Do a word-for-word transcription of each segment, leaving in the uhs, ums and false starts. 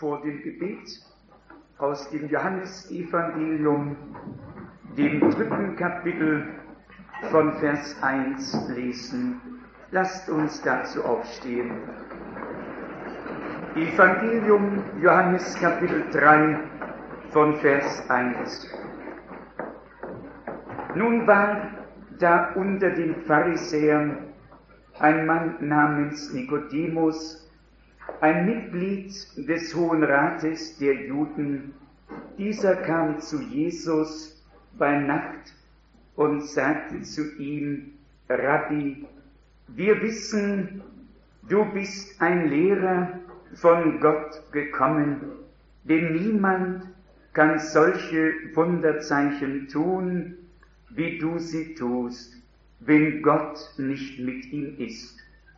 vor dem Gebet aus dem Johannesevangelium, dem dritten Kapitel von Vers eins lesen. Lasst uns dazu aufstehen. Evangelium Johannes Kapitel drei von Vers eins. Nun war da unter den Pharisäern ein Mann namens Nikodemus, ein Mitglied des Hohen Rates der Juden. Dieser kam zu Jesus bei Nacht und sagte zu ihm: Rabbi, wir wissen, du bist ein Lehrer von Gott gekommen, denn niemand kann solche Wunderzeichen tun, wie du sie tust, wenn Gott nicht mit ihm ist.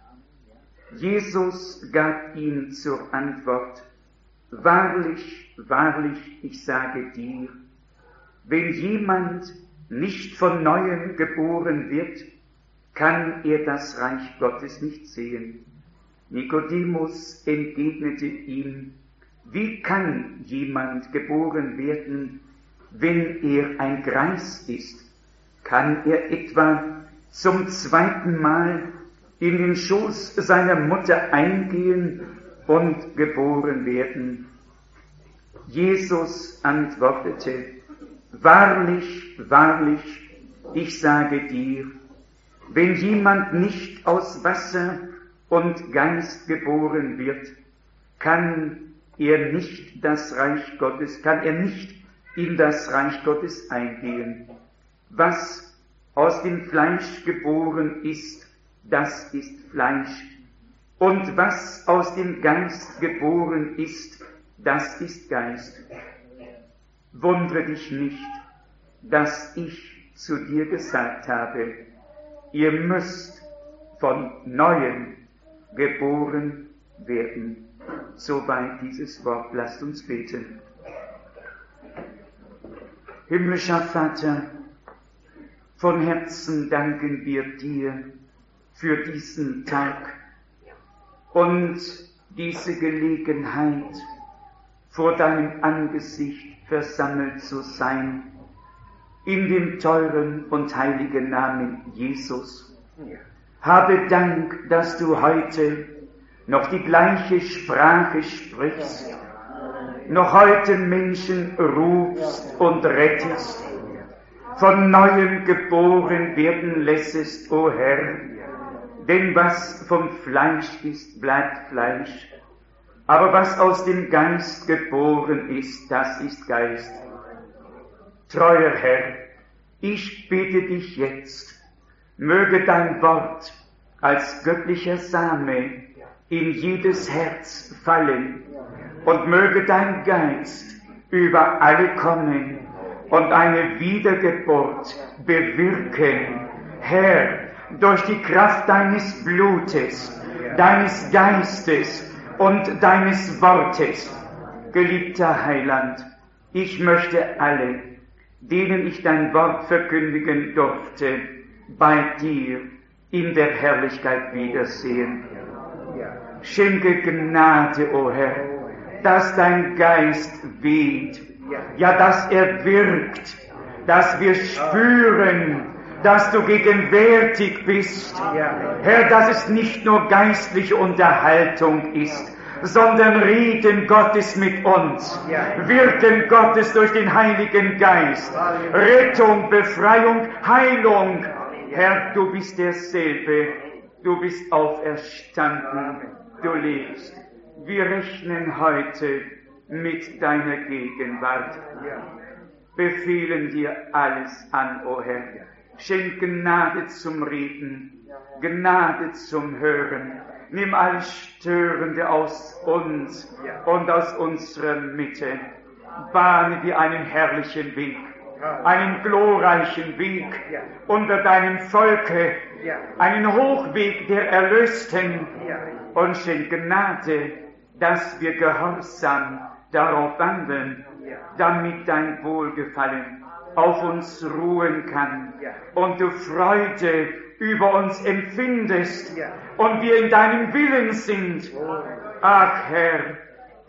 Jesus gab ihm zur Antwort: Wahrlich, wahrlich, ich sage dir, wenn jemand nicht von Neuem geboren wird, kann er das Reich Gottes nicht sehen. Nikodemus entgegnete ihm: Wie kann jemand geboren werden, wenn er ein Greis ist? Kann er etwa zum zweiten Mal in den Schoß seiner Mutter eingehen und geboren werden? Jesus antwortete: Wahrlich, wahrlich, ich sage dir, wenn jemand nicht aus Wasser und Geist geboren wird, kann er nicht das Reich Gottes, kann er nicht in das Reich Gottes eingehen. Was aus dem Fleisch geboren ist, das ist Fleisch. Und was aus dem Geist geboren ist, das ist Geist. Wundere dich nicht, dass ich zu dir gesagt habe, ihr müsst von Neuem geboren werden. Soweit dieses Wort. Lasst uns beten. Himmlischer Vater, von Herzen danken wir dir für diesen Tag und diese Gelegenheit, vor deinem Angesicht versammelt zu sein, in dem teuren und heiligen Namen Jesus. Habe Dank, dass du heute noch die gleiche Sprache sprichst, noch heute Menschen rufst und rettest, von Neuem geboren werden lässest, o Herr. Denn was vom Fleisch ist, bleibt Fleisch, aber was aus dem Geist geboren ist, das ist Geist. Treuer Herr, ich bitte dich jetzt, möge dein Wort als göttlicher Same in jedes Herz fallen und möge dein Geist über alle kommen und eine Wiedergeburt bewirken. Herr, durch die Kraft deines Blutes, deines Geistes und deines Wortes. Geliebter Heiland, ich möchte alle, denen ich dein Wort verkündigen durfte, bei dir in der Herrlichkeit wiedersehen. Schenke Gnade, o Herr, dass dein Geist weht, ja, dass er wirkt, dass wir spüren, dass du gegenwärtig bist. Herr, dass es nicht nur geistliche Unterhaltung ist, sondern Reden Gottes mit uns, Wirken Gottes durch den Heiligen Geist, Rettung, Befreiung, Heilung. Herr, du bist derselbe, du bist auferstanden, du lebst. Wir rechnen heute mit deiner Gegenwart, befehlen dir alles an, o Herr. Schenk Gnade zum Reden, Gnade zum Hören. Nimm alles Störende aus uns und aus unserer Mitte. Bahne dir einen herrlichen Weg, einen glorreichen Weg unter deinem Volke, einen Hochweg der Erlösten, und schenk Gnade, dass wir gehorsam darauf wandeln, damit dein Wohlgefallen auf uns ruhen kann und du Freude über uns empfindest und wir in deinem Willen sind. Ach Herr,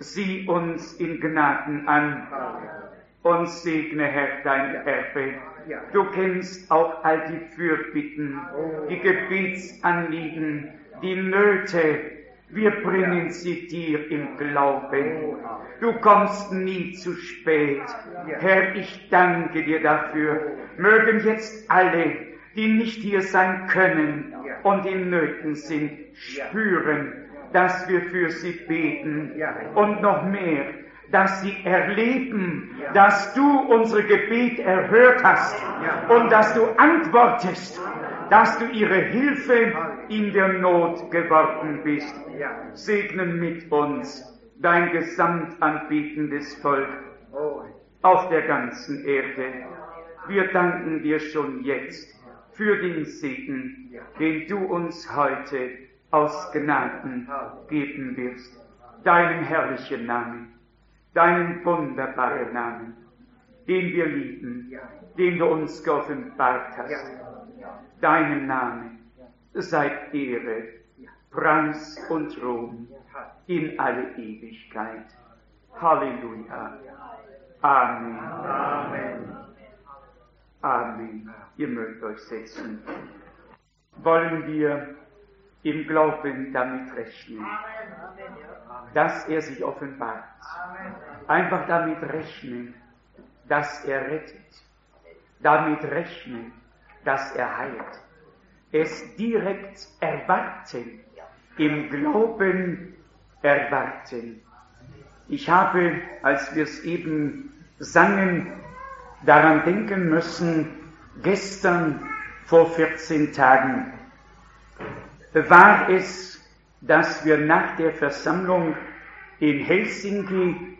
sieh uns in Gnaden an und segne, Herr, dein Erbe. Du kennst auch all die Fürbitten, die Gebetsanliegen, die Nöte. Wir bringen sie dir im Glauben. Du kommst nie zu spät. Herr, ich danke dir dafür. Mögen jetzt alle, die nicht hier sein können und in Nöten sind, spüren, dass wir für sie beten. Und noch mehr, dass sie erleben, dass du unsere Gebete erhört hast und dass du antwortest, dass du ihre Hilfe in der Not geworden bist. Segne mit uns dein gesamtanbietendes Volk auf der ganzen Erde. Wir danken dir schon jetzt für den Segen, den du uns heute aus Gnaden geben wirst. Deinen herrlichen Namen, deinen wunderbaren Namen, den wir lieben, den du uns geoffenbart hast. Deinem Namen sei Ehre, Preis und Ruhm in alle Ewigkeit. Halleluja. Amen. Amen. Amen. Ihr mögt euch setzen. Wollen wir im Glauben damit rechnen, dass er sich offenbart. Einfach damit rechnen, dass er rettet. Damit rechnen, dass er heilt. Es direkt erwarten, im Glauben erwarten. Ich habe, als wir es eben sangen, daran denken müssen, gestern vor vierzehn Tagen war es, dass wir nach der Versammlung in Helsinki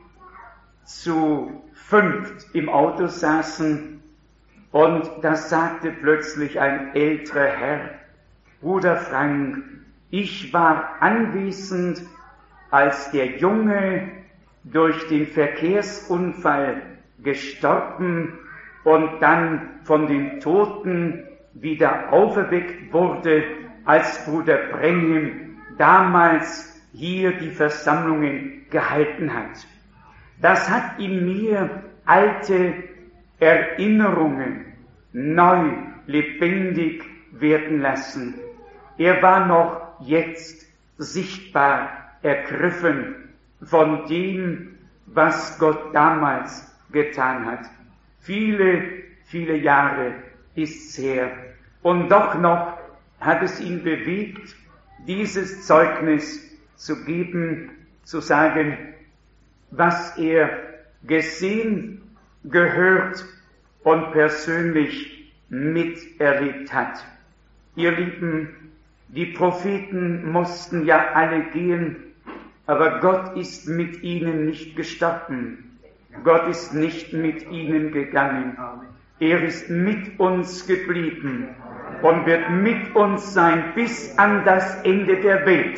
zu fünft im Auto saßen und da sagte plötzlich ein älterer Herr, Bruder Frank, ich war anwesend, als der Junge durch den Verkehrsunfall gestorben und dann von den Toten wieder auferweckt wurde, als Bruder Brenhem damals hier die Versammlungen gehalten hat. Das hat in mir alte Erinnerungen neu lebendig werden lassen. Er war noch jetzt sichtbar ergriffen von dem, was Gott damals getan hat. Viele, viele Jahre ist's her. Und doch noch hat es ihn bewegt, dieses Zeugnis zu geben, zu sagen, was er gesehen, gehört und persönlich miterlebt hat. Ihr Lieben, die Propheten mussten ja alle gehen, aber Gott ist mit ihnen nicht gestorben. Gott ist nicht mit ihnen gegangen. Er ist mit uns geblieben und wird mit uns sein bis an das Ende der Welt.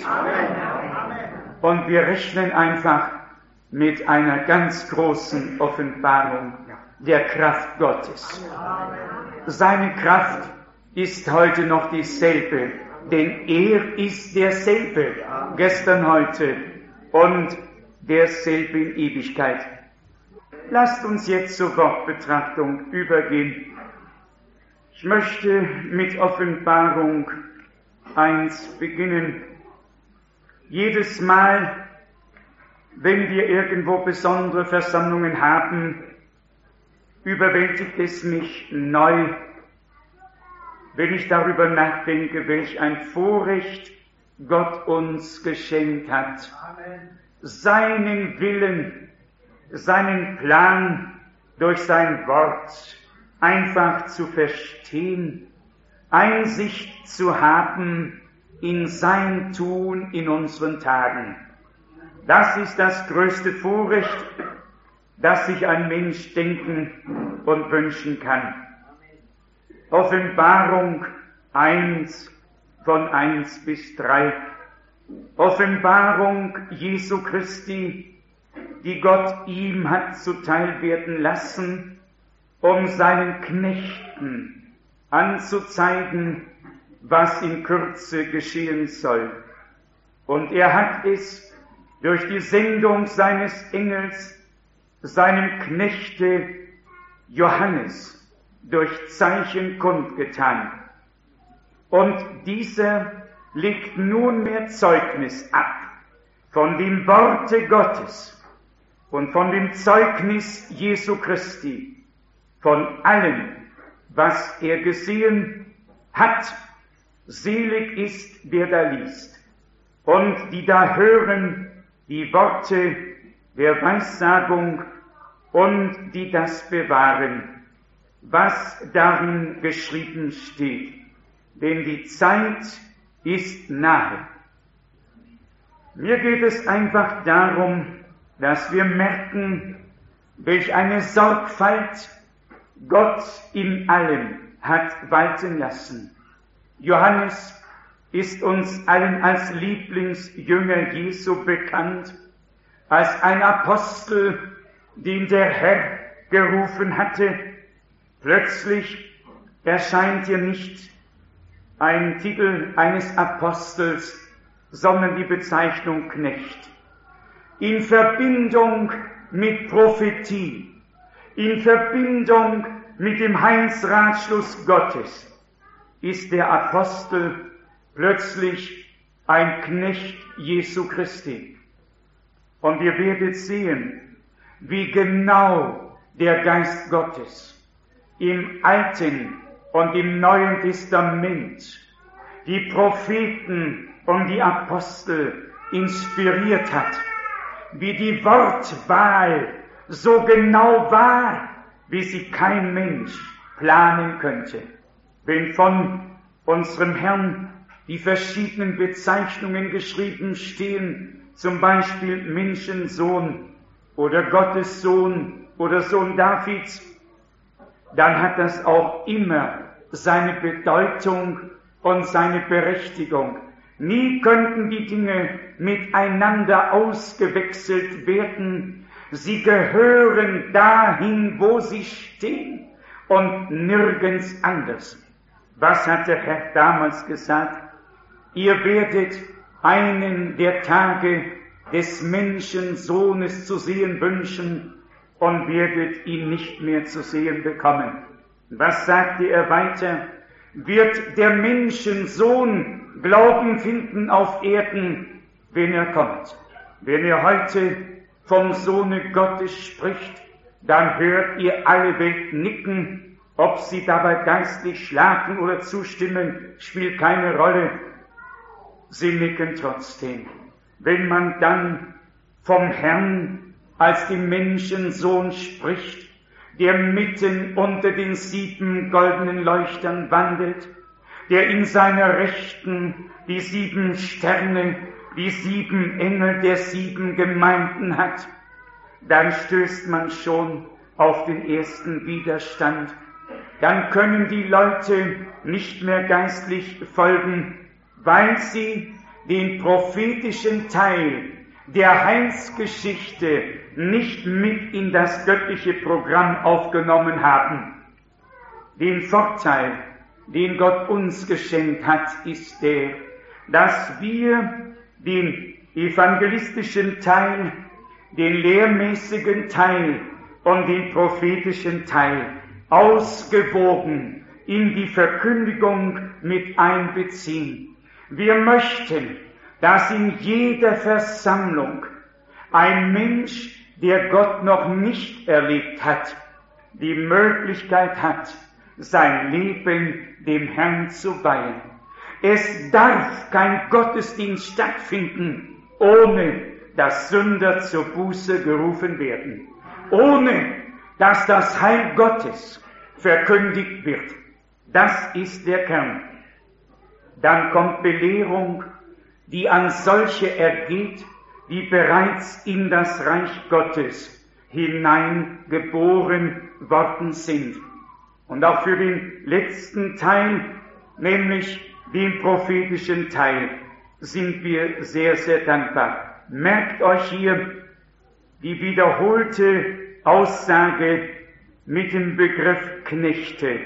Und wir rechnen einfach mit einer ganz großen Offenbarung der Kraft Gottes. Seine Kraft ist heute noch dieselbe, denn er ist derselbe, gestern, heute und derselbe in Ewigkeit. Lasst uns jetzt zur Wortbetrachtung übergehen. Ich möchte mit Offenbarung eins beginnen. Jedes Mal, wenn wir irgendwo besondere Versammlungen haben, überwältigt es mich neu, wenn ich darüber nachdenke, welch ein Vorrecht Gott uns geschenkt hat, seinen Willen, seinen Plan durch sein Wort einfach zu verstehen, Einsicht zu haben in sein Tun in unseren Tagen. Das ist das größte Vorrecht, das sich ein Mensch denken und wünschen kann. Offenbarung eins von eins bis drei. Offenbarung Jesu Christi, die Gott ihm hat zuteil werden lassen, um seinen Knechten anzuzeigen, was in Kürze geschehen soll. Und er hat es durch die Sendung seines Engels, seinem Knechte Johannes, durch Zeichen kundgetan. Und dieser legt nunmehr Zeugnis ab von dem Worte Gottes und von dem Zeugnis Jesu Christi, von allem, was er gesehen hat. Selig ist, der da liest und die da hören die Worte der Weissagung und die das bewahren, was darin geschrieben steht. Denn die Zeit ist nahe. Mir geht es einfach darum, dass wir merken, welch eine Sorgfalt Gott in allem hat walten lassen. Johannes ist uns allen als Lieblingsjünger Jesu bekannt, als ein Apostel, den der Herr gerufen hatte. Plötzlich erscheint hier nicht ein Titel eines Apostels, sondern die Bezeichnung Knecht. In Verbindung mit Prophetie, in Verbindung mit dem Heilsratschluss Gottes, ist der Apostel plötzlich ein Knecht Jesu Christi. Und ihr werdet sehen, wie genau der Geist Gottes im Alten und im Neuen Testament die Propheten und die Apostel inspiriert hat, wie die Wortwahl so genau war, wie sie kein Mensch planen könnte. Wenn von unserem Herrn die verschiedenen Bezeichnungen geschrieben stehen, zum Beispiel Menschensohn oder Gottes Sohn oder Sohn Davids, dann hat das auch immer seine Bedeutung und seine Berechtigung. Nie könnten die Dinge miteinander ausgewechselt werden. Sie gehören dahin, wo sie stehen und nirgends anders. Was hat der Herr damals gesagt? Ihr werdet einen der Tage des Menschensohnes zu sehen wünschen und werdet ihn nicht mehr zu sehen bekommen. Was sagte er weiter? Wird der Menschensohn Glauben finden auf Erden, wenn er kommt? Wenn er heute vom Sohne Gottes spricht, dann hört ihr alle Welt nicken. Ob sie dabei geistlich schlafen oder zustimmen, spielt keine Rolle. Sie nicken trotzdem. Wenn man dann vom Herrn als dem Menschensohn spricht, der mitten unter den sieben goldenen Leuchtern wandelt, der in seiner Rechten die sieben Sterne, die sieben Engel der sieben Gemeinden hat, dann stößt man schon auf den ersten Widerstand. Dann können die Leute nicht mehr geistlich folgen, weil sie den prophetischen Teil der Heilsgeschichte nicht mit in das göttliche Programm aufgenommen haben. Den Vorteil, den Gott uns geschenkt hat, ist der, dass wir den evangelistischen Teil, den lehrmäßigen Teil und den prophetischen Teil ausgewogen in die Verkündigung mit einbeziehen. Wir möchten, dass in jeder Versammlung ein Mensch, der Gott noch nicht erlebt hat, die Möglichkeit hat, sein Leben dem Herrn zu weihen. Es darf kein Gottesdienst stattfinden, ohne dass Sünder zur Buße gerufen werden, ohne dass das Heil Gottes verkündigt wird. Das ist der Kern. Dann kommt Belehrung, die an solche ergeht, die bereits in das Reich Gottes hineingeboren worden sind. Und auch für den letzten Teil, nämlich den prophetischen Teil, sind wir sehr, sehr dankbar. Merkt euch hier die wiederholte Aussage mit dem Begriff Knechte.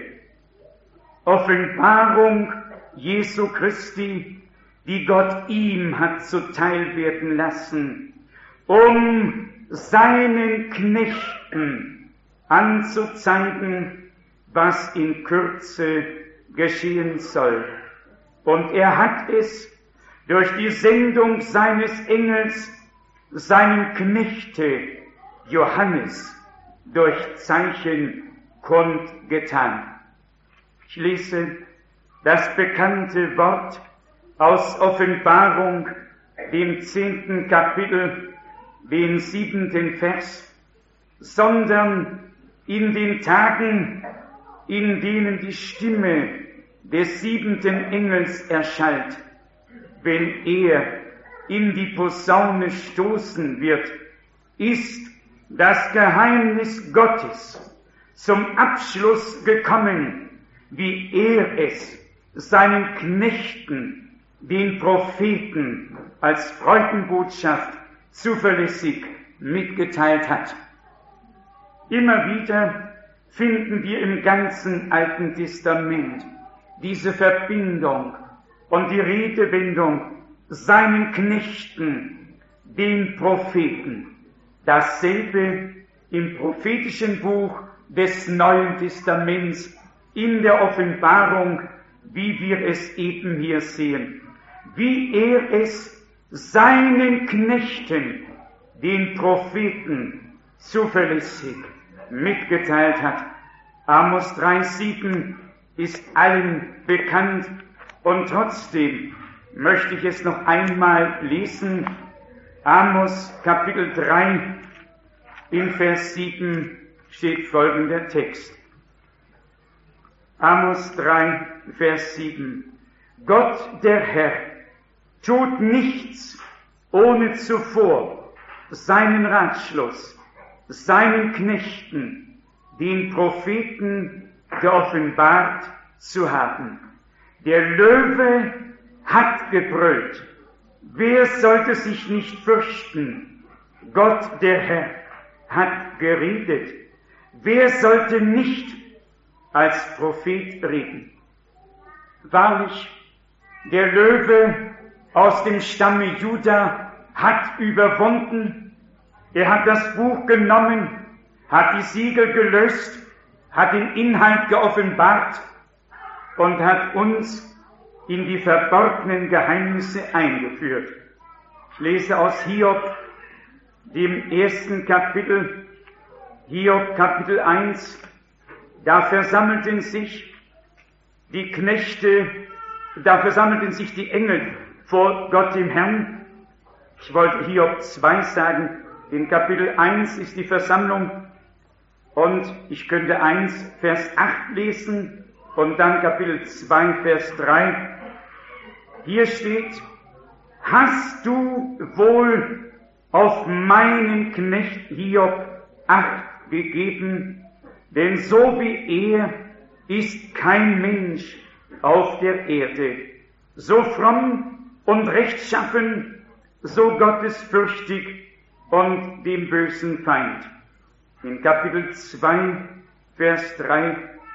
Offenbarung Jesu Christi, die Gott ihm hat zuteil werden lassen, um seinen Knechten anzuzeigen, was in Kürze geschehen soll. Und er hat es durch die Sendung seines Engels, seinem Knechte Johannes, durch Zeichen kundgetan. Ich lese das bekannte Wort aus Offenbarung, dem zehnten Kapitel, den siebenten Vers, sondern in den Tagen, in denen die Stimme des siebenten Engels erschallt, wenn er in die Posaune stoßen wird, ist das Geheimnis Gottes zum Abschluss gekommen, wie er es seinen Knechten, den Propheten, als Freudenbotschaft zuverlässig mitgeteilt hat. Immer wieder finden wir im ganzen Alten Testament diese Verbindung und die Redewendung seinen Knechten, den Propheten. Dasselbe im prophetischen Buch des Neuen Testaments, in der Offenbarung, wie wir es eben hier sehen, wie er es seinen Knechten, den Propheten, zuverlässig mitgeteilt hat. Amos drei sieben ist allen bekannt, und trotzdem möchte ich es noch einmal lesen. Amos Kapitel drei, in Vers sieben steht folgender Text. Amos drei, Vers sieben. Gott, der Herr, tut nichts, ohne zuvor seinen Ratschluss, seinen Knechten, den Propheten, geoffenbart zu haben. Der Löwe hat gebrüllt. Wer sollte sich nicht fürchten? Gott, der Herr, hat geredet. Wer sollte nicht als Prophet reden? Wahrlich, der Löwe aus dem Stamme Juda hat überwunden. Er hat das Buch genommen, hat die Siegel gelöst, hat den Inhalt geoffenbart und hat uns in die verborgenen Geheimnisse eingeführt. Ich lese aus Hiob, dem ersten Kapitel, Hiob Kapitel eins, da versammelten sich die Knechte, da versammelten sich die Engel vor Gott dem Herrn. Ich wollte Hiob zwei sagen, in Kapitel eins ist die Versammlung, und ich könnte eins Vers acht lesen und dann Kapitel zwei Vers drei. Hier steht: Hast du wohl auf meinen Knecht Hiob Acht gegeben? Denn so wie er ist kein Mensch auf der Erde, so fromm und rechtschaffen, so gottesfürchtig und dem bösen Feind. In Kapitel zwei, Vers drei,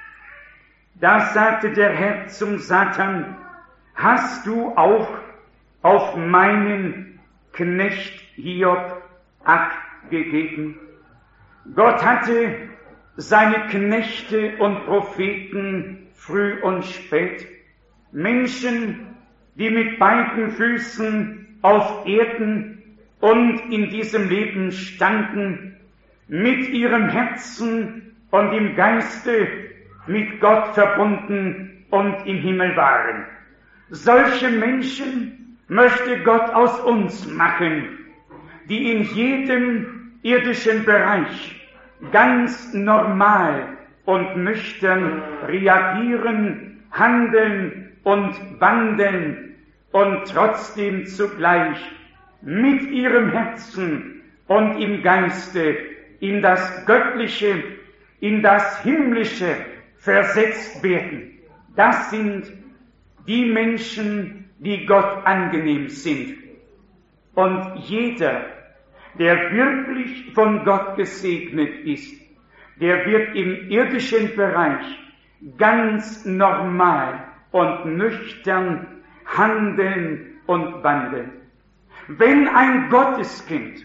da sagte der Herr zum Satan: Hast du auch auf meinen Knecht Hiob Acht gegeben? Gott hatte seine Knechte und Propheten früh und spät, Menschen, die mit beiden Füßen auf Erden und in diesem Leben standen, mit ihrem Herzen und im Geiste mit Gott verbunden und im Himmel waren. Solche Menschen möchte Gott aus uns machen, die in jedem irdischen Bereich ganz normal und nüchtern reagieren, handeln und wandeln und trotzdem zugleich mit ihrem Herzen und im Geiste in das Göttliche, in das Himmlische versetzt werden. Das sind die Menschen, die Gott angenehm sind. Und jeder, der wirklich von Gott gesegnet ist, der wird im irdischen Bereich ganz normal und nüchtern handeln und wandeln. Wenn ein Gotteskind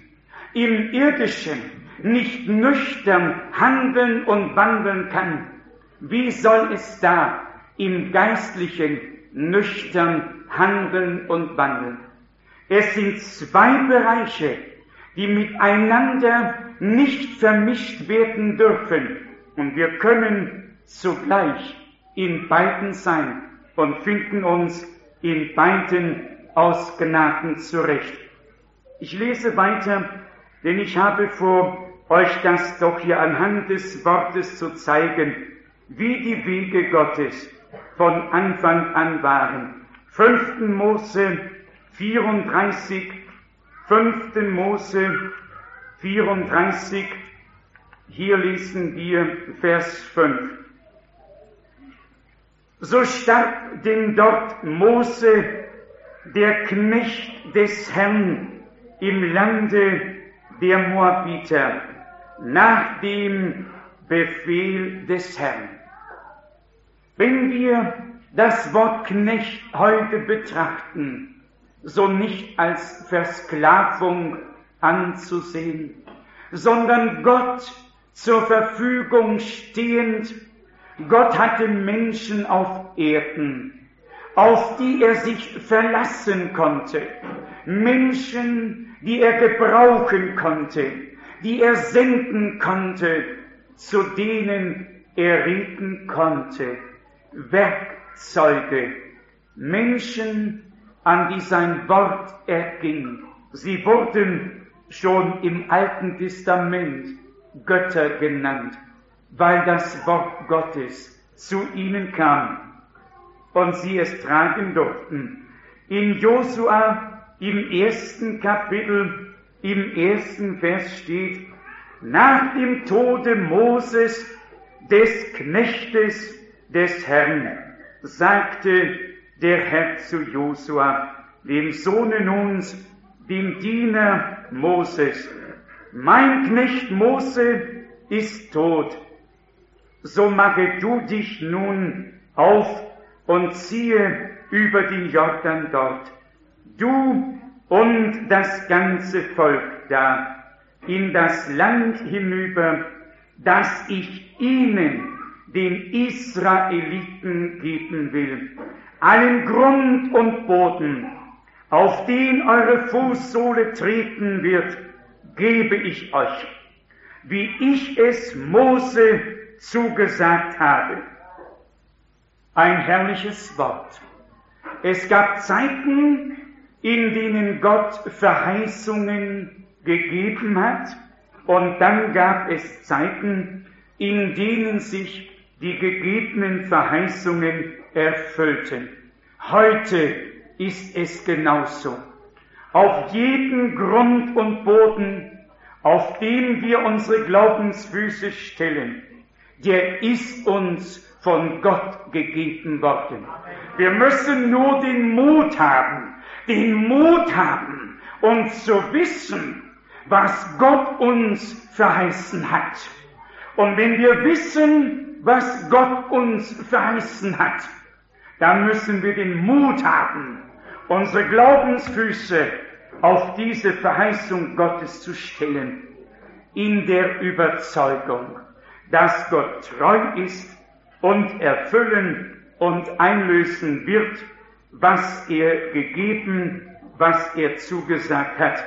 im Irdischen nicht nüchtern handeln und wandeln kann, wie soll es da im Geistlichen nüchtern handeln und wandeln? Es sind zwei Bereiche, die miteinander nicht vermischt werden dürfen, und wir können zugleich in beiden sein und finden uns in beiden aus Gnaden zurecht. Ich lese weiter, denn ich habe vor, euch das doch hier anhand des Wortes zu zeigen, wie die Wege Gottes von Anfang an waren. fünften Mose vierunddreißig, fünften Mose vierunddreißig, hier lesen wir Vers fünf. So starb denn dort Mose, der Knecht des Herrn, im Lande der Moabiter, nach dem Befehl des Herrn. Wenn wir das Wort Knecht heute betrachten, so nicht als Versklavung anzusehen, sondern Gott zur Verfügung stehend. Gott hatte Menschen auf Erden, auf die er sich verlassen konnte, Menschen, die er gebrauchen konnte, die er senden konnte, zu denen er reden konnte, Werkzeuge, Menschen, an die sein Wort erging. Sie wurden schon im Alten Testament Götter genannt, weil das Wort Gottes zu ihnen kam und sie es tragen durften. In Josua im ersten Kapitel, im ersten Vers steht: Nach dem Tode Moses, des Knechtes des Herrn, sagte der Herr zu Josua, dem Sohne Nuns, dem Diener Moses: Mein Knecht Mose ist tot. So mache du dich nun auf und ziehe über den Jordan dort, du und das ganze Volk da, in das Land hinüber, das ich ihnen, den Israeliten, geben will. Allen Grund und Boden, auf den eure Fußsohle treten wird, gebe ich euch, wie ich es Mose zugesagt habe. Ein herrliches Wort. Es gab Zeiten, in denen Gott Verheißungen gegeben hat, und dann gab es Zeiten, in denen sich die gegebenen Verheißungen erfüllten. Heute ist es genauso. Auf jeden Grund und Boden, auf dem wir unsere Glaubensfüße stellen, der ist uns von Gott gegeben worden. Wir müssen nur den Mut haben, den Mut haben, um zu wissen, was Gott uns verheißen hat. Und wenn wir wissen, was Gott uns verheißen hat, dann müssen wir den Mut haben, unsere Glaubensfüße auf diese Verheißung Gottes zu stellen, in der Überzeugung, dass Gott treu ist und erfüllen und einlösen wird, was er gegeben, was er zugesagt hat.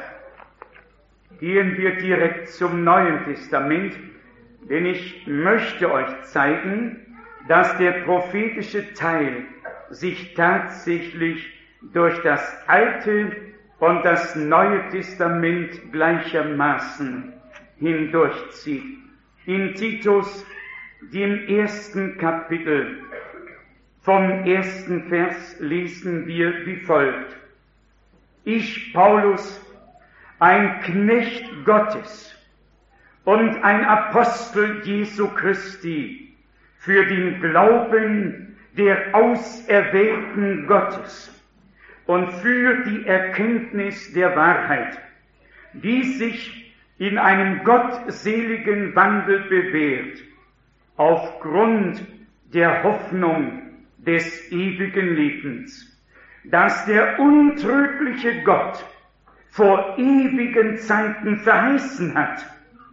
Gehen wir direkt zum Neuen Testament, denn ich möchte euch zeigen, dass der prophetische Teil sich tatsächlich durch das Alte und das Neue Testament gleichermaßen hindurchzieht. In Titus, dem ersten Kapitel, vom ersten Vers lesen wir wie folgt: Ich, Paulus, ein Knecht Gottes und ein Apostel Jesu Christi, für den Glauben der Auserwählten Gottes und für die Erkenntnis der Wahrheit, die sich in einem gottseligen Wandel bewährt, aufgrund der Hoffnung des ewigen Lebens, dass der untrügliche Gott vor ewigen Zeiten verheißen hat,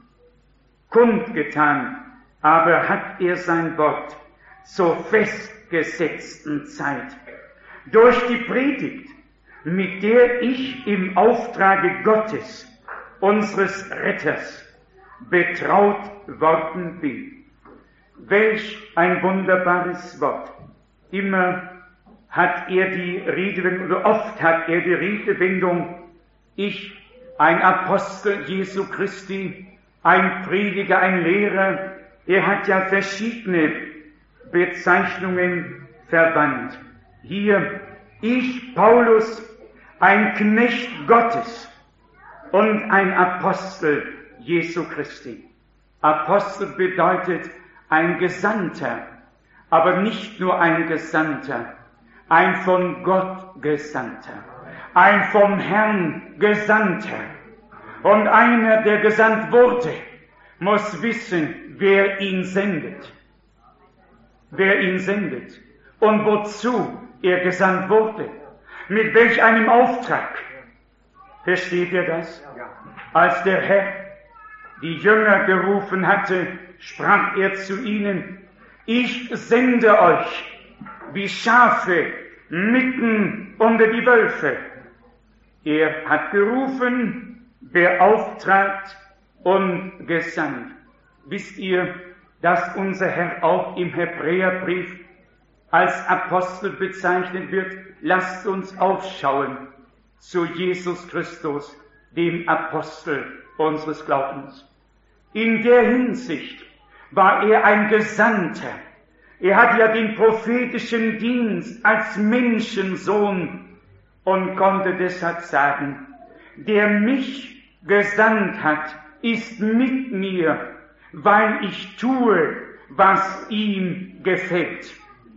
kundgetan, aber hat er sein Wort zur festgesetzten Zeit durch die Predigt, mit der ich im Auftrage Gottes, unseres Retters, betraut worden bin. Welch ein wunderbares Wort. Immer hat er die Redewendung, oder oft hat er die Redewendung, ich, ein Apostel Jesu Christi, ein Prediger, ein Lehrer, er hat ja verschiedene Bezeichnungen verwandt. Hier, ich, Paulus, ein Knecht Gottes und ein Apostel Jesu Christi. Apostel bedeutet ein Gesandter, aber nicht nur ein Gesandter, ein von Gott Gesandter, ein vom Herrn Gesandter. Und einer, der gesandt wurde, muss wissen, wer ihn sendet. Wer ihn sendet und wozu er gesandt wurde. Mit welch einem Auftrag. Versteht ihr das? Als der Herr die Jünger gerufen hatte, sprach er zu ihnen, ich sende euch wie Schafe mitten unter die Wölfe. Er hat gerufen, beauftragt und gesandt. Wisst ihr, dass unser Herr auch im Hebräerbrief als Apostel bezeichnet wird? Lasst uns aufschauen zu Jesus Christus, dem Apostel unseres Glaubens. In der Hinsicht war er ein Gesandter. Er hat ja den prophetischen Dienst als Menschensohn und konnte deshalb sagen, der mich gesandt hat, ist mit mir, weil ich tue, was ihm gefällt.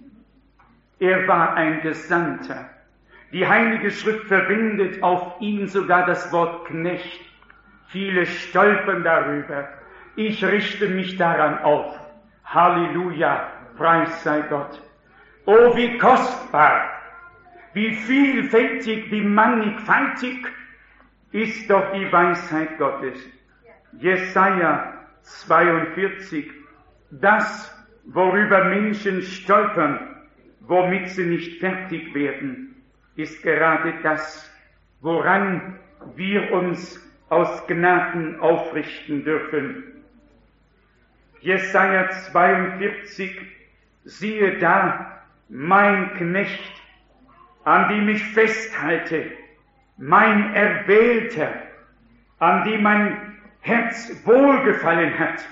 Er war ein Gesandter. Die Heilige Schrift verwendet auf ihn sogar das Wort Knecht. Viele stolpern darüber. Ich richte mich daran auf. Halleluja, Preis sei Gott. Oh, wie kostbar, wie vielfältig, wie mannigfaltig ist doch die Weisheit Gottes. Jesaja zweiundvierzig, das, worüber Menschen stolpern, womit sie nicht fertig werden, ist gerade das, woran wir uns aus Gnaden aufrichten dürfen. Jesaja zweiundvierzig, siehe da, mein Knecht, an dem ich festhalte, mein Erwählter, an dem mein Herz wohlgefallen hat.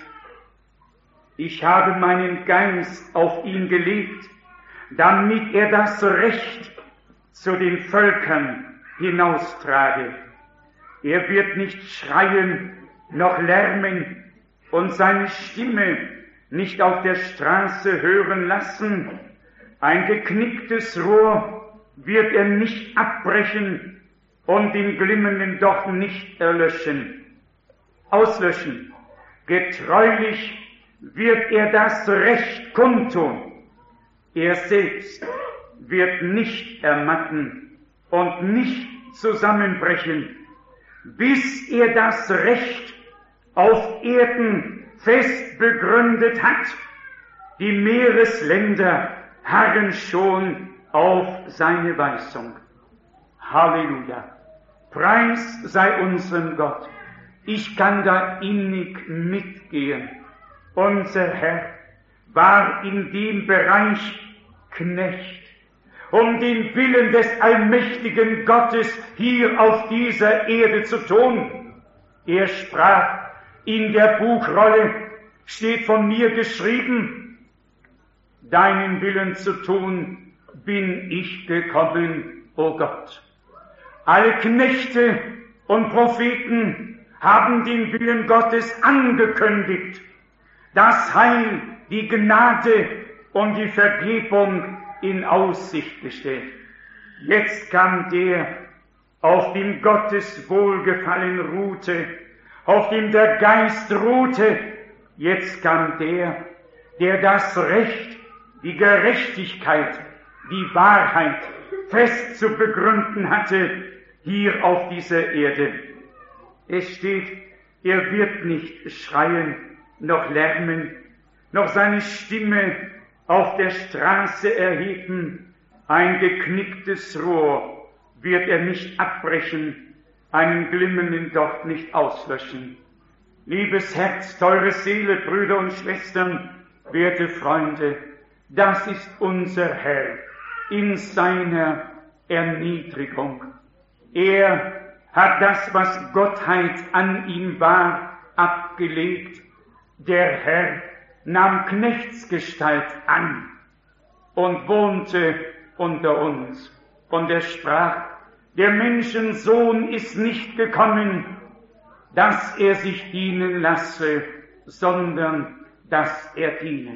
Ich habe meinen Geist auf ihn gelegt, damit er das Recht zu den Völkern hinaustrage. Er wird nicht schreien noch lärmen und seine Stimme nicht auf der Straße hören lassen. Ein geknicktes Rohr wird er nicht abbrechen und den glimmenden Docht nicht erlöschen, auslöschen. Getreulich wird er das Recht kundtun. Er selbst wird nicht ermatten und nicht zusammenbrechen, bis er das Recht auf Erden fest begründet hat. Die Meeresländer harren schon auf seine Weisung. Halleluja. Preis sei unserem Gott. Ich kann da innig mitgehen. Unser Herr war in dem Bereich Knecht, um den Willen des allmächtigen Gottes hier auf dieser Erde zu tun. Er sprach, in der Buchrolle steht von mir geschrieben, deinen Willen zu tun, bin ich gekommen, o Gott. Alle Knechte und Propheten haben den Willen Gottes angekündigt, das Heil, die Gnade und die Vergebung in Aussicht gestellt. Jetzt kam der, auf dem Gottes Wohlgefallen ruhte, auf dem der Geist ruhte. Jetzt kam der, der das Recht, die Gerechtigkeit, die Wahrheit fest zu begründen hatte. hier auf dieser Erde. Es steht, er wird nicht schreien, noch lärmen, noch seine Stimme auf der Straße erheben. Ein geknicktes Rohr wird er nicht abbrechen, einen glimmenden Docht nicht auslöschen. Liebes Herz, teure Seele, Brüder und Schwestern, werte Freunde, das ist unser Herr in seiner Erniedrigung. Er hat das, was Gottheit an ihm war, abgelegt. Der Herr nahm Knechtsgestalt an und wohnte unter uns. Und er sprach, der Menschensohn ist nicht gekommen, dass er sich dienen lasse, sondern dass er diene.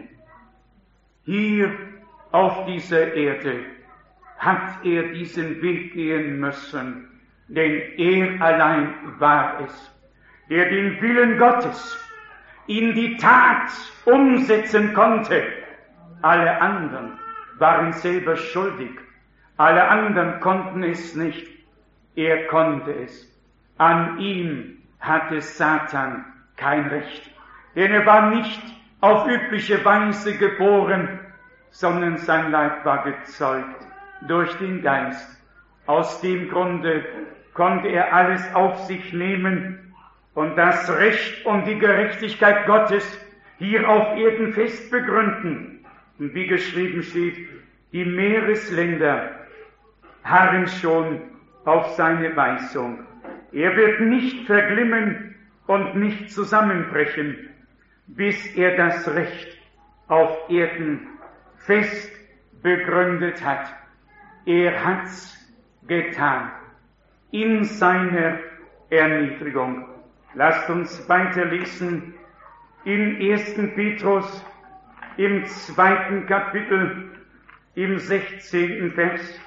Hier auf dieser Erde hat er diesen Weg gehen müssen, denn er allein war es, der den Willen Gottes in die Tat umsetzen konnte. Alle anderen waren selber schuldig, alle anderen konnten es nicht, er konnte es. An ihm hatte Satan kein Recht, denn er war nicht auf übliche Weise geboren, sondern sein Leib war gezeugt durch den Geist. Aus dem Grunde konnte er alles auf sich nehmen und das Recht und die Gerechtigkeit Gottes hier auf Erden fest begründen. Und wie geschrieben steht, die Meeresländer harren schon auf seine Weisung. Er wird nicht verglimmen und nicht zusammenbrechen, bis er das Recht auf Erden fest begründet hat. Er hat's getan in seiner Erniedrigung. Lasst uns weiterlesen in ersten Petrus im zweiten Kapitel, im sechzehnten Vers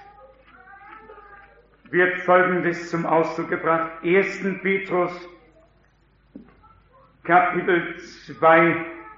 wird Folgendes zum Ausdruck gebracht. ersten Petrus, Kapitel zwei,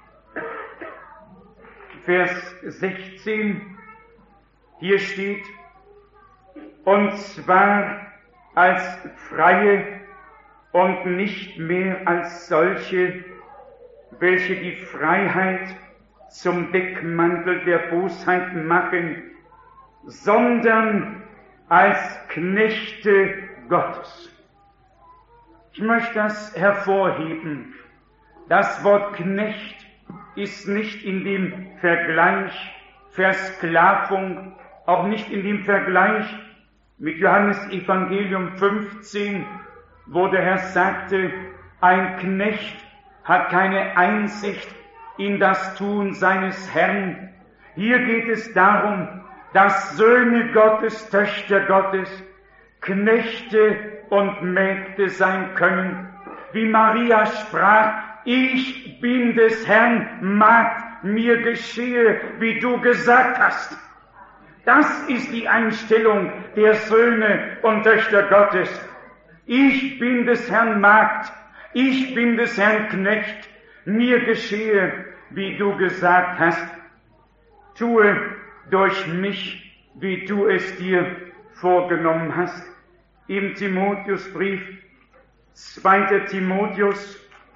Vers sechzehn. Hier steht, und zwar als Freie und nicht mehr als solche, welche die Freiheit zum Deckmantel der Bosheit machen, sondern als Knechte Gottes. Ich möchte das hervorheben. Das Wort Knecht ist nicht in dem Vergleich Versklavung, auch nicht in dem Vergleich mit Johannes Evangelium fünfzehn, wo der Herr sagte, ein Knecht hat keine Einsicht in das Tun seines Herrn. Hier geht es darum, dass Söhne Gottes, Töchter Gottes, Knechte und Mägde sein können. Wie Maria sprach, ich bin des Herrn Magd, mir geschehe, wie du gesagt hast. Das ist die Einstellung der Söhne und Töchter Gottes. Ich bin des Herrn Magd, ich bin des Herrn Knecht, mir geschehe, wie du gesagt hast. Tue durch mich, wie du es dir vorgenommen hast. Im Timotheusbrief, zweiter Timotheus,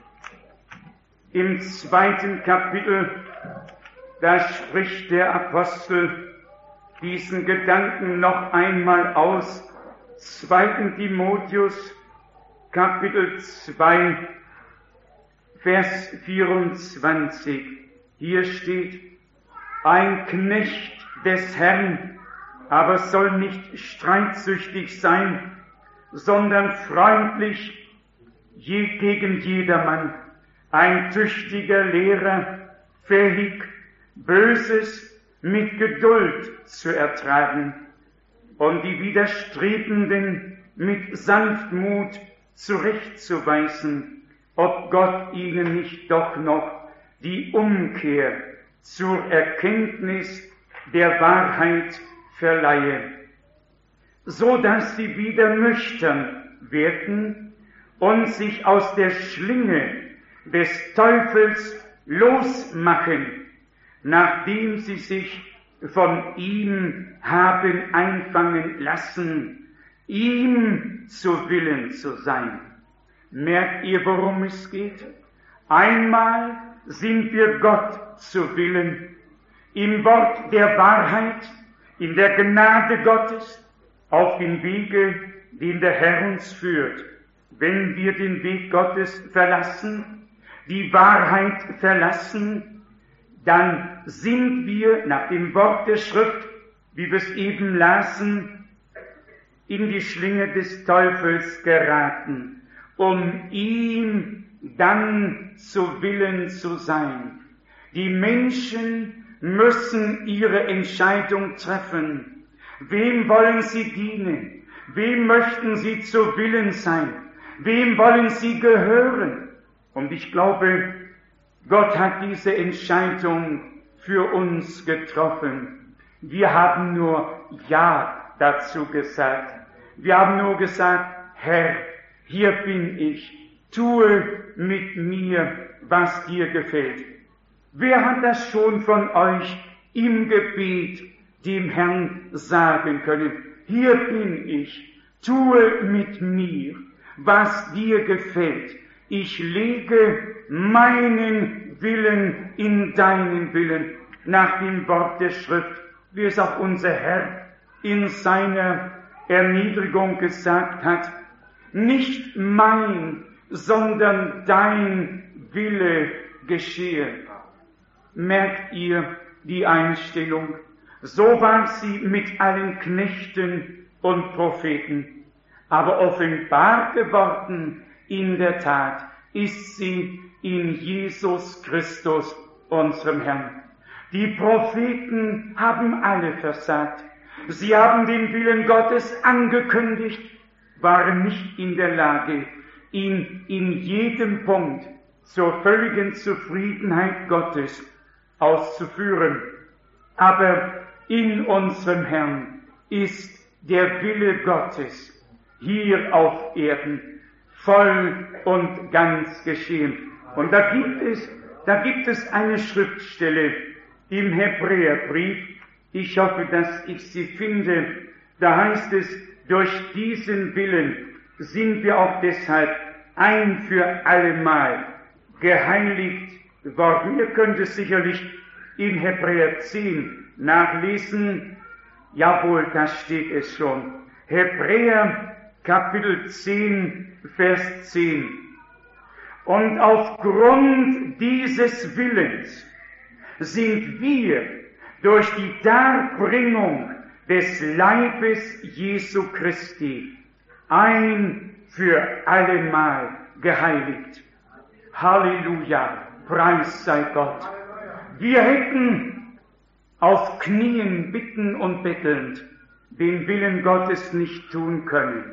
im zweiten Kapitel, da spricht der Apostel diesen Gedanken noch einmal aus. zweiter Timotheus, Kapitel zwei, Vers vierundzwanzig. Hier steht, ein Knecht des Herrn aber soll nicht streitsüchtig sein, sondern freundlich je gegen jedermann, ein tüchtiger Lehrer, fähig, Böses mit Geduld zu ertragen und die Widerstrebenden mit Sanftmut zurechtzuweisen, ob Gott ihnen nicht doch noch die Umkehr zur Erkenntnis der Wahrheit verleihe, so dass sie wieder nüchtern werden und sich aus der Schlinge des Teufels losmachen, nachdem sie sich von ihm haben einfangen lassen, ihm zu Willen zu sein. Merkt ihr, worum es geht? Einmal sind wir Gott zu Willen, im Wort der Wahrheit, in der Gnade Gottes, auf dem Wege, den der Herr uns führt. Wenn wir den Weg Gottes verlassen, die Wahrheit verlassen, dann sind wir nach dem Wort der Schrift, wie wir es eben lasen, in die Schlinge des Teufels geraten, um ihm dann zu Willen zu sein. Die Menschen müssen ihre Entscheidung treffen. Wem wollen sie dienen? Wem möchten sie zu Willen sein? Wem wollen sie gehören? Und ich glaube, Gott hat diese Entscheidung für uns getroffen. Wir haben nur Ja dazu gesagt. Wir haben nur gesagt, Herr, hier bin ich. Tue mit mir, was dir gefällt. Wer hat das schon von euch im Gebet dem Herrn sagen können? Hier bin ich. Tue mit mir, was dir gefällt. Ich lege meinen Willen in deinen Willen, nach dem Wort der Schrift, wie es auch unser Herr in seiner Erniedrigung gesagt hat. Nicht mein, sondern dein Wille geschehe. Merkt ihr die Einstellung? So war sie mit allen Knechten und Propheten. Aber offenbar geworden, in der Tat, ist sie in Jesus Christus, unserem Herrn. Die Propheten haben alle versagt. Sie haben den Willen Gottes angekündigt, waren nicht in der Lage, ihn in jedem Punkt zur völligen Zufriedenheit Gottes auszuführen. Aber in unserem Herrn ist der Wille Gottes hier auf Erden voll und ganz geschehen. Und da gibt es, da gibt es eine Schriftstelle im Hebräerbrief. Ich hoffe, dass ich sie finde. Da heißt es, durch diesen Willen sind wir auch deshalb ein für allemal geheiligt worden. Ihr könnt es sicherlich in Hebräer zehn nachlesen. Jawohl, da steht es schon. Hebräer Kapitel zehn, Vers zehn. Und aufgrund dieses Willens sind wir durch die Darbringung des Leibes Jesu Christi ein für allemal geheiligt. Halleluja, Preis sei Gott. Wir hätten auf Knien bitten und bettelnd den Willen Gottes nicht tun können.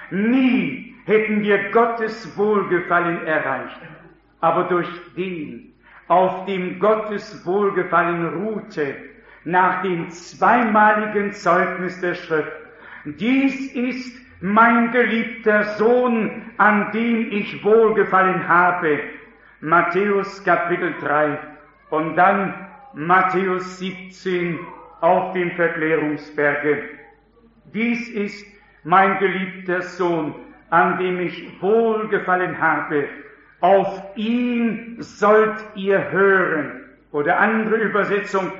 Nie hätten wir Gottes Wohlgefallen erreicht. Aber durch den, auf dem Gottes Wohlgefallen ruhte, nach dem zweimaligen Zeugnis der Schrift, dies ist mein geliebter Sohn, an dem ich Wohlgefallen habe. Matthäus Kapitel drei und dann Matthäus siebzehn auf dem Verklärungsberge. Dies ist mein geliebter Sohn, an dem ich Wohlgefallen habe. Auf ihn sollt ihr hören. Oder andere Übersetzung,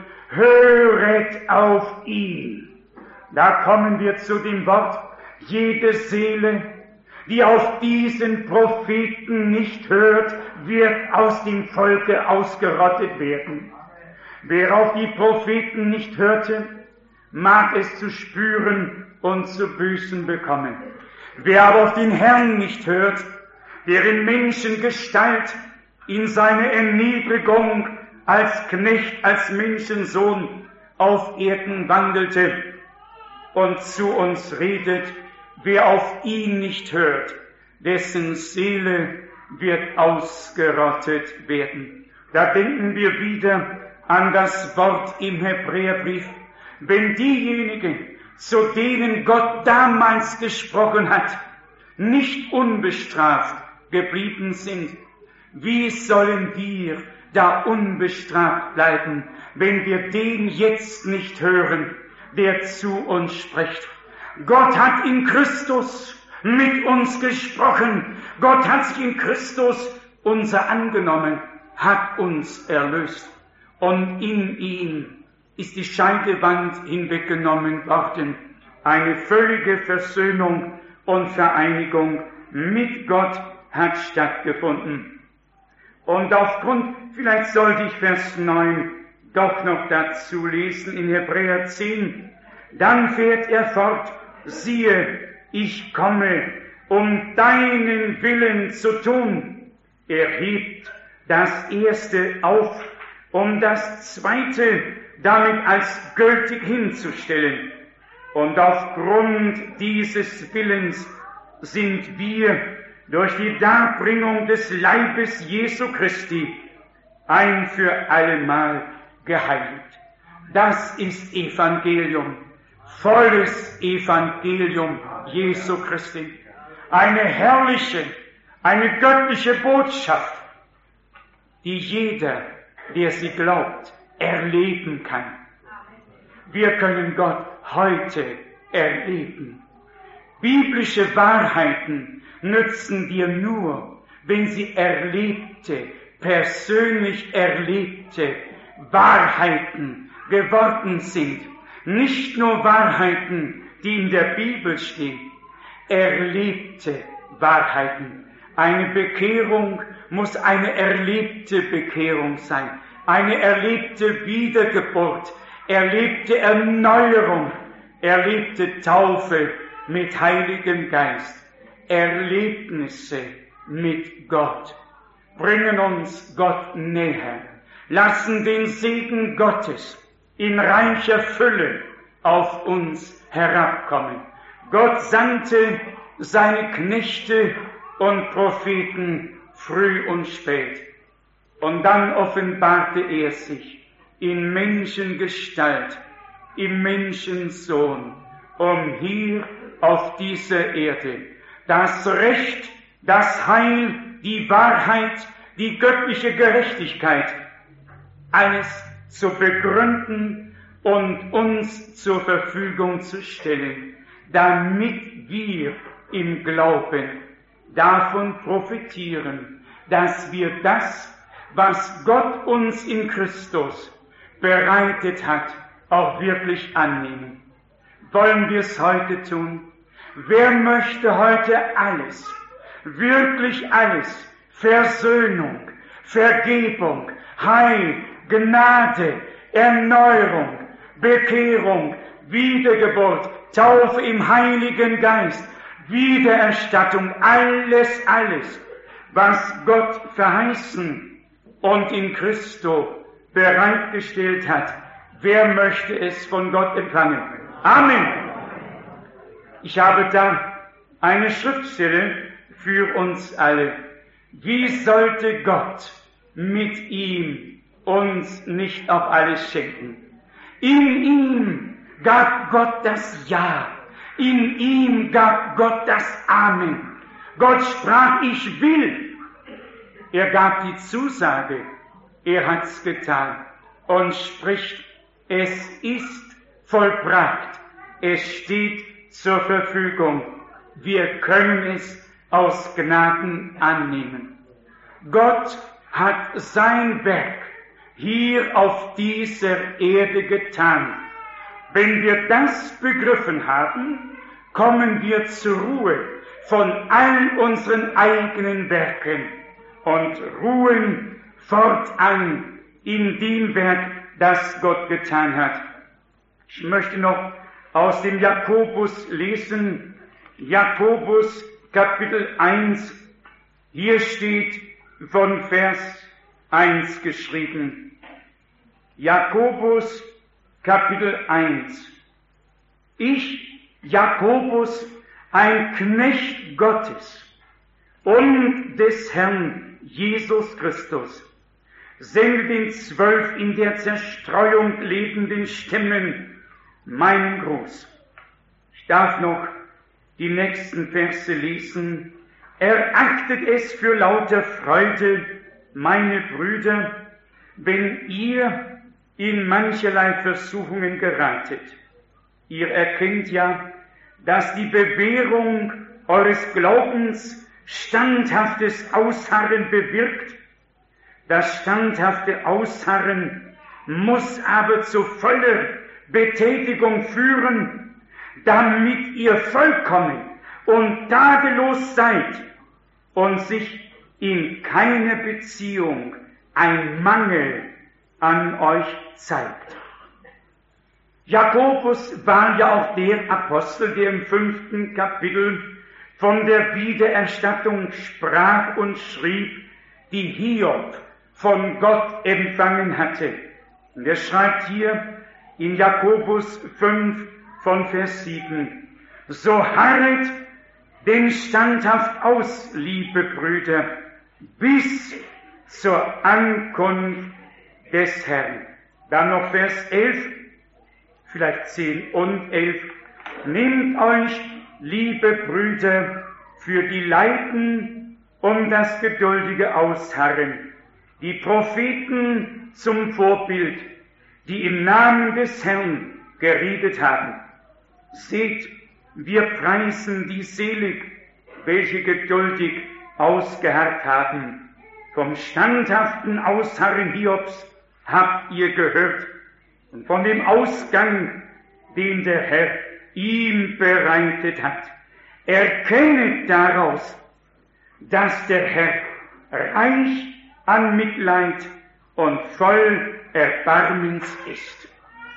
höret auf ihn. Da kommen wir zu dem Wort, jede Seele, die auf diesen Propheten nicht hört, wird aus dem Volke ausgerottet werden. Wer auf die Propheten nicht hörte, mag es zu spüren und zu büßen bekommen. Wer aber auf den Herrn nicht hört, der in Menschengestalt in seiner Erniedrigung als Knecht, als Menschensohn auf Erden wandelte und zu uns redet, wer auf ihn nicht hört, dessen Seele wird ausgerottet werden. Da denken wir wieder an das Wort im Hebräerbrief, wenn diejenigen, zu denen Gott damals gesprochen hat, nicht unbestraft geblieben sind, wie sollen wir da unbestraft bleiben, wenn wir den jetzt nicht hören, der zu uns spricht? Gott hat in Christus mit uns gesprochen. Gott hat sich in Christus unser angenommen, hat uns erlöst. Und in ihm ist die Scheidewand hinweggenommen worden. Eine völlige Versöhnung und Vereinigung mit Gott hat stattgefunden. Und aufgrund, vielleicht sollte ich Vers neun doch noch dazu lesen in Hebräer zehn, dann fährt er fort, siehe, ich komme, um deinen Willen zu tun. Er hebt das Erste auf, um das Zweite damit als gültig hinzustellen. Und aufgrund dieses Willens sind wir durch die Darbringung des Leibes Jesu Christi ein für allemal geheiligt. Das ist Evangelium, volles Evangelium Jesu Christi. Eine herrliche, eine göttliche Botschaft, die jeder, der sie glaubt, erleben kann. Wir können Gott heute erleben. Biblische Wahrheiten nützen dir nur, wenn sie erlebte, persönlich erlebte Wahrheiten geworden sind. Nicht nur Wahrheiten, die in der Bibel stehen, erlebte Wahrheiten. Eine Bekehrung muss eine erlebte Bekehrung sein, eine erlebte Wiedergeburt, erlebte Erneuerung, erlebte Taufe mit Heiligem Geist. Erlebnisse mit Gott bringen uns Gott näher, lassen den Segen Gottes in reicher Fülle auf uns herabkommen. Gott sandte seine Knechte und Propheten früh und spät. Und dann offenbarte er sich in Menschengestalt, im Menschensohn, um hier auf dieser Erde das Recht, das Heil, die Wahrheit, die göttliche Gerechtigkeit, alles zu begründen und uns zur Verfügung zu stellen, damit wir im Glauben davon profitieren, dass wir das, was Gott uns in Christus bereitet hat, auch wirklich annehmen. Wollen wir es heute tun? Wer möchte heute alles, wirklich alles, Versöhnung, Vergebung, Heil, Gnade, Erneuerung, Bekehrung, Wiedergeburt, Taufe im Heiligen Geist, Wiedererstattung, alles, alles, was Gott verheißen und in Christo bereitgestellt hat, wer möchte es von Gott empfangen? Amen. Ich habe da eine Schriftstelle für uns alle. Wie sollte Gott mit ihm uns nicht auch alles schenken? In ihm gab Gott das Ja. In ihm gab Gott das Amen. Gott sprach, ich will. Er gab die Zusage. Er hat's getan und spricht, es ist vollbracht. Es steht zur Verfügung. Wir können es aus Gnaden annehmen. Gott hat sein Werk hier auf dieser Erde getan. Wenn wir das begriffen haben, kommen wir zur Ruhe von all unseren eigenen Werken und ruhen fortan in dem Werk, das Gott getan hat. Ich möchte noch aus dem Jakobus lesen, Jakobus Kapitel eins, hier steht von Vers eins geschrieben. Jakobus Kapitel eins. Ich, Jakobus, ein Knecht Gottes und des Herrn Jesus Christus, sende den zwölf in der Zerstreuung lebenden Stämmen meinen Gruß. Ich darf noch die nächsten Verse lesen. Erachtet es für lauter Freude, meine Brüder, wenn ihr in mancherlei Versuchungen geratet. Ihr erkennt ja, dass die Bewährung eures Glaubens standhaftes Ausharren bewirkt. Das standhafte Ausharren muss aber zu voller Betätigung führen, damit ihr vollkommen und tadellos seid und sich in keiner Beziehung ein Mangel an euch zeigt. Jakobus war ja auch der Apostel, der im fünften Kapitel von der Wiedererstattung sprach und schrieb, die Hiob von Gott empfangen hatte. Und er schreibt hier in Jakobus fünf von Vers sieben, so harret denn standhaft aus, liebe Brüder, bis zur Ankunft des Herrn. Dann noch Vers elf, vielleicht zehn und elf. Nehmt euch, liebe Brüder, für die Leiden und das geduldige Ausharren, die Propheten zum Vorbild, die im Namen des Herrn geredet haben. Seht, wir preisen die selig, welche geduldig ausgeharrt haben. Vom standhaften Ausharren Hiobs habt ihr gehört und von dem Ausgang, den der Herr ihm bereitet hat. Erkennet daraus, dass der Herr reich an Mitleid und voll Erbarmens ist.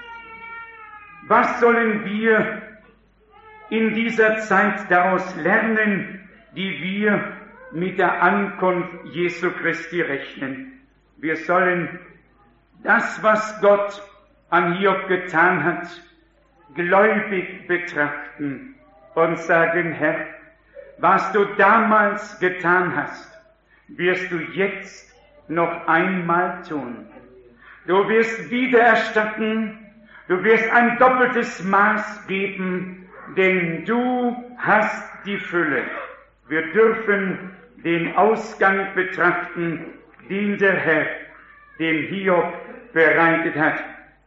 Was sollen wir in dieser Zeit daraus lernen, die wir mit der Ankunft Jesu Christi rechnen? Wir sollen das, was Gott an Hiob getan hat, gläubig betrachten und sagen, Herr, was du damals getan hast, wirst du jetzt noch einmal tun. Du wirst wiedererstatten, du wirst ein doppeltes Maß geben, denn du hast die Fülle. Wir dürfen den Ausgang betrachten, den der Herr dem Hiob bereitet hat.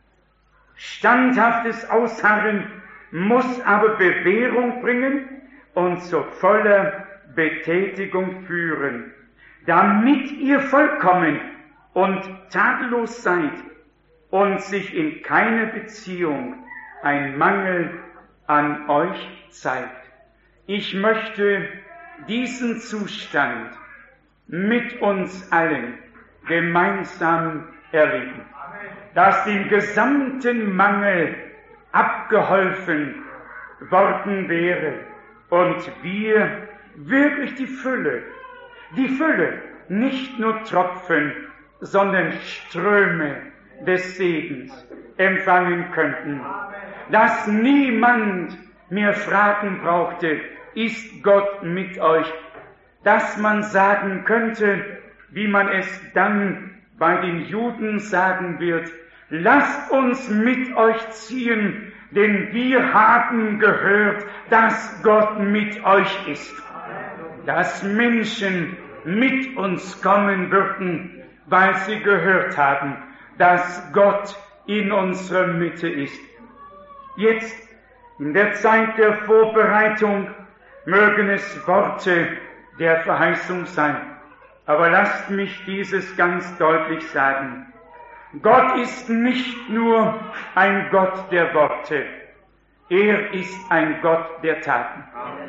Standhaftes Ausharren muss aber Bewährung bringen und zu voller Betätigung führen, damit ihr vollkommen und tadellos seid und sich in keiner Beziehung ein Mangel an euch zeigt. Ich möchte diesen Zustand mit uns allen gemeinsam erleben, dass dem gesamten Mangel abgeholfen worden wäre und wir wirklich die Fülle, die Fülle, nicht nur Tropfen, sondern Ströme des Segens empfangen könnten, dass niemand mehr fragen brauchte, ist Gott mit euch, dass man sagen könnte, wie man es dann bei den Juden sagen wird, lasst uns mit euch ziehen, denn wir haben gehört, dass Gott mit euch ist. Dass Menschen mit uns kommen würden, weil sie gehört haben, dass Gott in unserer Mitte ist. Jetzt, in der Zeit der Vorbereitung, mögen es Worte der Verheißung sein. Aber lasst mich dieses ganz deutlich sagen. Gott ist nicht nur ein Gott der Worte, er ist ein Gott der Taten.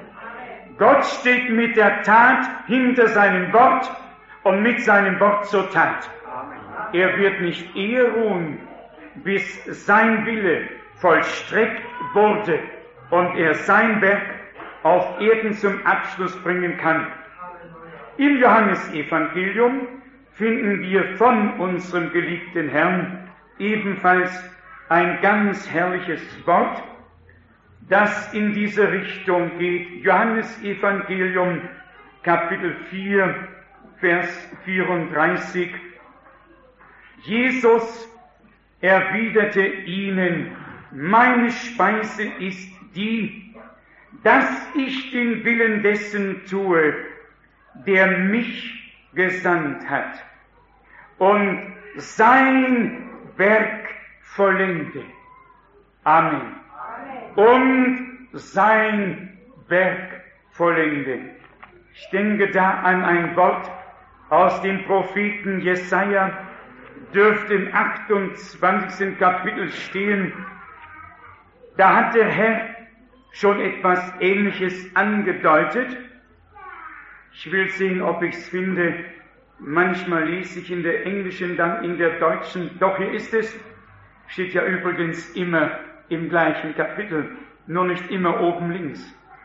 Gott steht mit der Tat hinter seinem Wort und mit seinem Wort zur Tat. Er wird nicht eher ruhen, bis sein Wille vollstreckt wurde und er sein Werk auf Erden zum Abschluss bringen kann. Im Johannesevangelium finden wir von unserem geliebten Herrn ebenfalls ein ganz herrliches Wort, das in diese Richtung geht. Johannesevangelium Kapitel vier, Vers vierunddreißig. Jesus erwiderte ihnen, meine Speise ist die, dass ich den Willen dessen tue, der mich gesandt hat und sein Werk vollende. Amen. Und sein Werk vollende. Ich denke da an ein Wort aus dem Propheten Jesaja, dürfte im achtundzwanzigsten Kapitel stehen. Da hat der Herr schon etwas Ähnliches angedeutet. Ich will sehen, ob ich es finde. Manchmal lese ich in der englischen, dann in der deutschen. Doch, hier ist es. Steht ja übrigens immer im gleichen Kapitel, nur nicht immer oben links.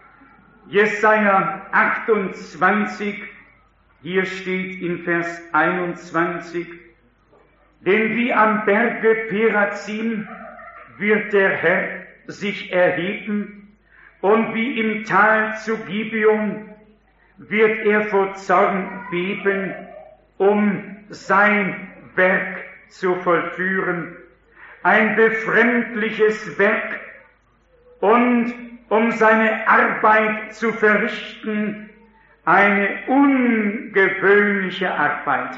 Jesaja achtundzwanzig, hier steht in Vers einundzwanzig, denn wie am Berge Perazim wird der Herr sich erheben, und wie im Tal zu Gibeon wird er vor Zorn beben, um sein Werk zu vollführen, ein befremdliches Werk, und um seine Arbeit zu verrichten, eine ungewöhnliche Arbeit.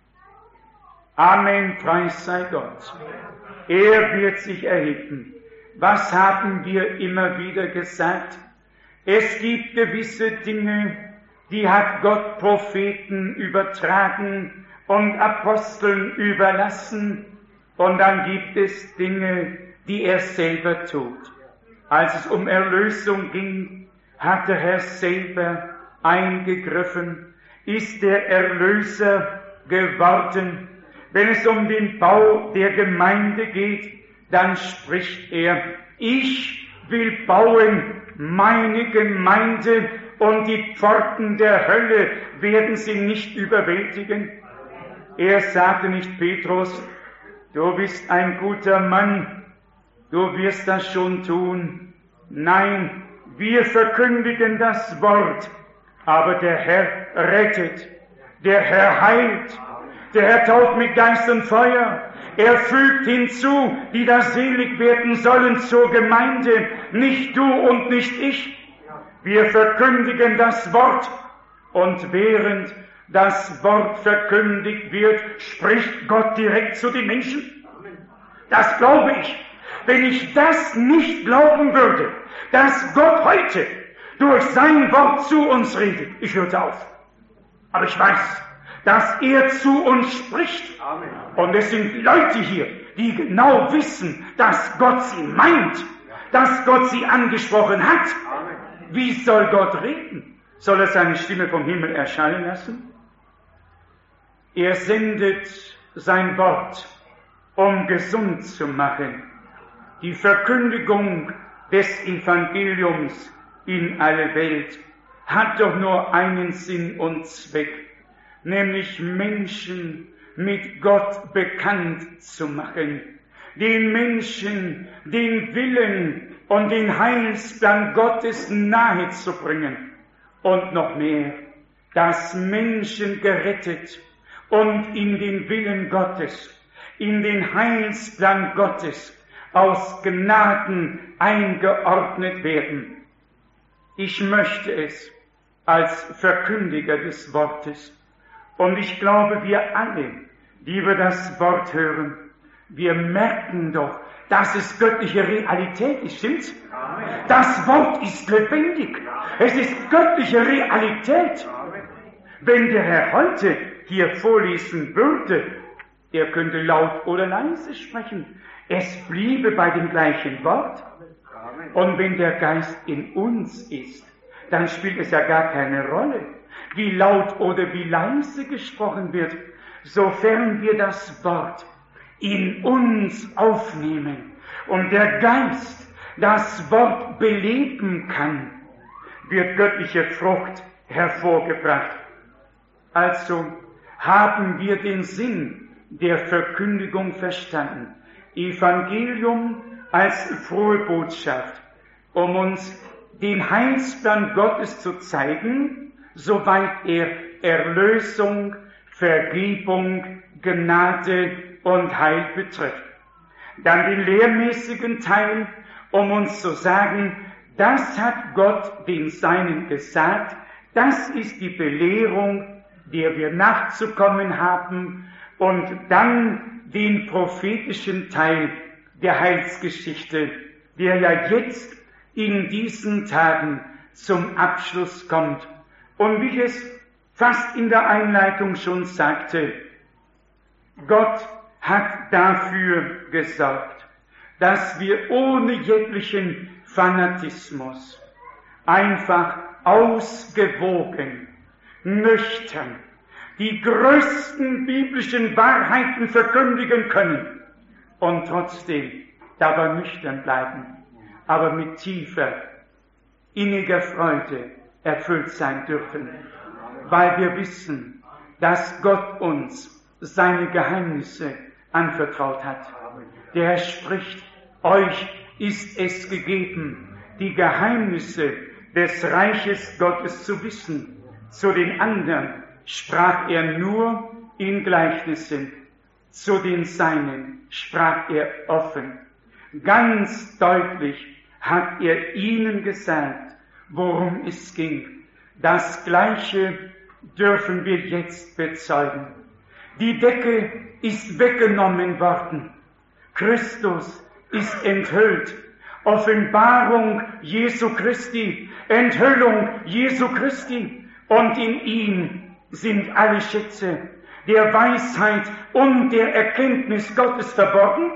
Amen, Preis sei Gott. Er wird sich erheben. Was haben wir immer wieder gesagt? Es gibt gewisse Dinge, die hat Gott Propheten übertragen und Aposteln überlassen, und dann gibt es Dinge, die er selber tut. Als es um Erlösung ging, hat der Herr selber eingegriffen, ist der Erlöser geworden. Wenn es um den Bau der Gemeinde geht, dann spricht er, ich will bauen meine Gemeinde, und die Pforten der Hölle werden sie nicht überwältigen. Er sagte nicht, Petrus, du bist ein guter Mann, du wirst das schon tun. Nein, wir verkündigen das Wort, aber der Herr rettet, der Herr heilt, der Herr tauft mit Geist und Feuer. Er fügt hinzu, die da selig werden sollen zur Gemeinde, nicht du und nicht ich. Wir verkündigen das Wort, und während das Wort verkündigt wird, spricht Gott direkt zu den Menschen. Das glaube ich. Wenn ich das nicht glauben würde, dass Gott heute durch sein Wort zu uns redet, ich hörte auf. Aber ich weiß, dass er zu uns spricht. Amen. Und es sind Leute hier, die genau wissen, dass Gott sie meint, dass Gott sie angesprochen hat. Amen. Wie soll Gott reden? Soll er seine Stimme vom Himmel erschallen lassen? Er sendet sein Wort, um gesund zu machen. Die Verkündigung des Evangeliums in alle Welt hat doch nur einen Sinn und Zweck, nämlich Menschen mit Gott bekannt zu machen, den Menschen den Willen und den Heilsplan Gottes nahe zu bringen, und noch mehr, dass Menschen gerettet und in den Willen Gottes, in den Heilsplan Gottes aus Gnaden eingeordnet werden. Ich möchte es als Verkündiger des Wortes, und ich glaube, wir alle, die wir das Wort hören, wir merken doch, dass es göttliche Realität ist, stimmt's? Amen. Das Wort ist lebendig. Es ist göttliche Realität. Amen. Wenn der Herr heute hier vorlesen würde, er könnte laut oder leise sprechen, es bliebe bei dem gleichen Wort. Amen. Und wenn der Geist in uns ist, dann spielt es ja gar keine Rolle, wie laut oder wie leise gesprochen wird, sofern wir das Wort in uns aufnehmen und der Geist das Wort beleben kann, wird göttliche Frucht hervorgebracht. Also haben wir den Sinn der Verkündigung verstanden. Evangelium als frohe Botschaft, um uns den Heilsplan Gottes zu zeigen, soweit er Erlösung, Vergebung, Gnade und Heil betrifft. Dann den lehrmäßigen Teil, um uns zu sagen, das hat Gott den Seinen gesagt, das ist die Belehrung, der wir nachzukommen haben, und dann den prophetischen Teil der Heilsgeschichte, der ja jetzt in diesen Tagen zum Abschluss kommt. Und wie ich es fast in der Einleitung schon sagte, Gott hat dafür gesorgt, dass wir ohne jeglichen Fanatismus einfach ausgewogen, nüchtern die größten biblischen Wahrheiten verkündigen können und trotzdem dabei nüchtern bleiben, aber mit tiefer, inniger Freude erfüllt sein dürfen, weil wir wissen, dass Gott uns seine Geheimnisse anvertraut hat. Der spricht, euch ist es gegeben, die Geheimnisse des Reiches Gottes zu wissen. Zu den anderen sprach er nur in Gleichnissen, zu den Seinen sprach er offen. Ganz deutlich hat er ihnen gesagt, worum es ging. Das Gleiche dürfen wir jetzt bezeugen. Die Decke ist weggenommen worden. Christus ist enthüllt. Offenbarung Jesu Christi, Enthüllung Jesu Christi. Und in ihm sind alle Schätze der Weisheit und der Erkenntnis Gottes verborgen.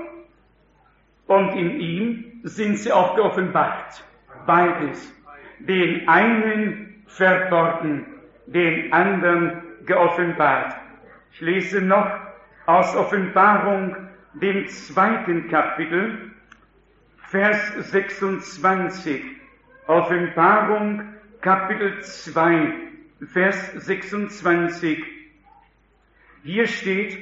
Und in ihm sind sie auch geoffenbart. Beides. Den einen verborgen, den anderen geoffenbart. Ich lese noch aus Offenbarung, dem zweiten Kapitel, Vers sechsundzwanzig. Offenbarung, Kapitel zwei, Vers sechsundzwanzig. Hier steht,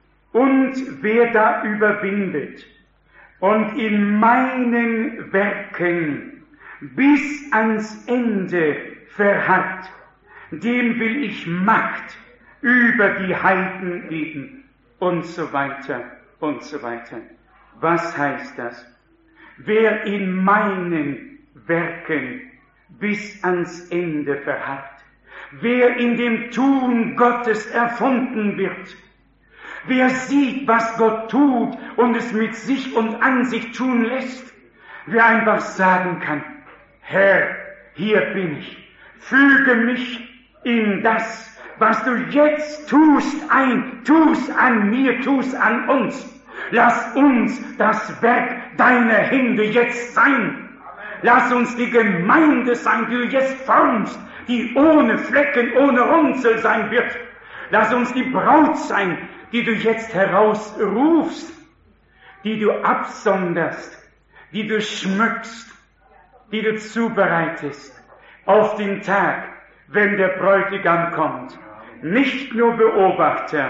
und wer da überwindet und in meinen Werken bis ans Ende verharrt, dem will ich Macht über die Heiden geben und so weiter und so weiter. Was heißt das? Wer in meinen Werken bis ans Ende verharrt, wer in dem Tun Gottes erfunden wird, wer sieht, was Gott tut und es mit sich und an sich tun lässt, wer einfach sagen kann, Herr, hier bin ich, füge mich in das, was du jetzt tust, ein, tu's an mir, tu's an uns. Lass uns das Werk deiner Hände jetzt sein. Lass uns die Gemeinde sein, die du jetzt formst, die ohne Flecken, ohne Runzel sein wird. Lass uns die Braut sein, die du jetzt herausrufst, die du absonderst, die du schmückst, die du zubereitest auf den Tag, wenn der Bräutigam kommt. Nicht nur Beobachter,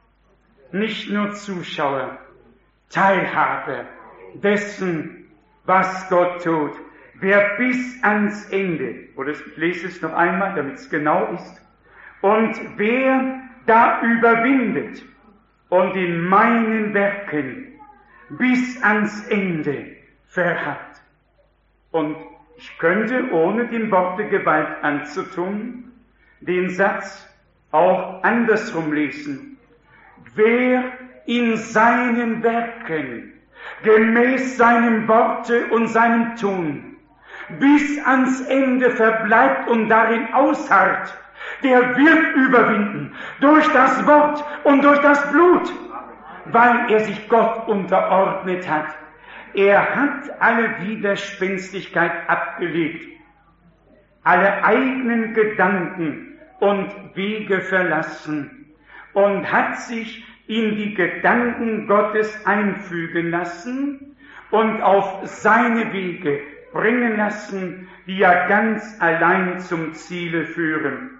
nicht nur Zuschauer, Teilhaber dessen, was Gott tut. Wer bis ans Ende, oder ich lese es noch einmal, damit es genau ist, und wer da überwindet und in meinen Werken bis ans Ende verharrt. Und ich könnte, ohne dem Worte Gewalt anzutun, den Satz auch andersrum lesen. Wer in seinen Werken, gemäß seinem Worte und seinem Tun, bis ans Ende verbleibt und darin ausharrt, der wird überwinden, durch das Wort und durch das Blut, weil er sich Gott unterordnet hat. Er hat alle Widerspenstigkeit abgelegt, alle eigenen Gedanken und Wege verlassen und hat sich in die Gedanken Gottes einfügen lassen und auf seine Wege bringen lassen, die ja ganz allein zum Ziele führen.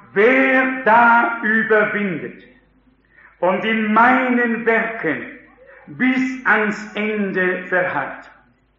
Wer da überwindet und in meinen Werken bis ans Ende verharrt,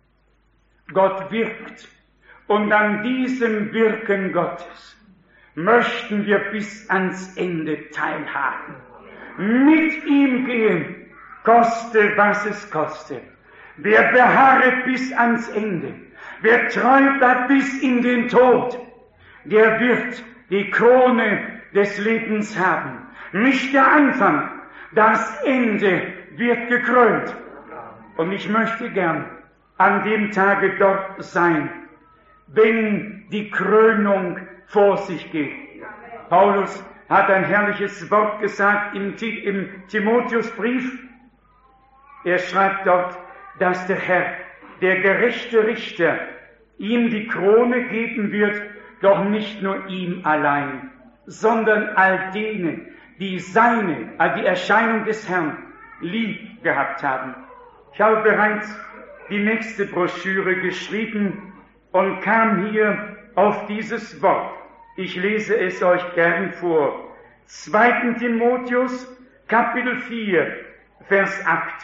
Gott wirkt, und an diesem Wirken Gottes möchten wir bis ans Ende teilhaben, mit ihm gehen, koste was es koste. Wer beharret bis ans Ende, wer treu bleibt bis in den Tod, der wird die Krone des Lebens haben. Nicht der Anfang, das Ende wird gekrönt. Und ich möchte gern an dem Tage dort sein, wenn die Krönung vor sich geht. Paulus hat ein herrliches Wort gesagt im, im Timotheusbrief. Er schreibt dort, dass der Herr, der gerechte Richter, ihm die Krone geben wird, doch nicht nur ihm allein, sondern all denen, die seine, also die Erscheinung des Herrn, lieb gehabt haben. Ich habe bereits die nächste Broschüre geschrieben und kam hier auf dieses Wort. Ich lese es euch gern vor. zweiter Timotheus, Kapitel vier, Vers acht.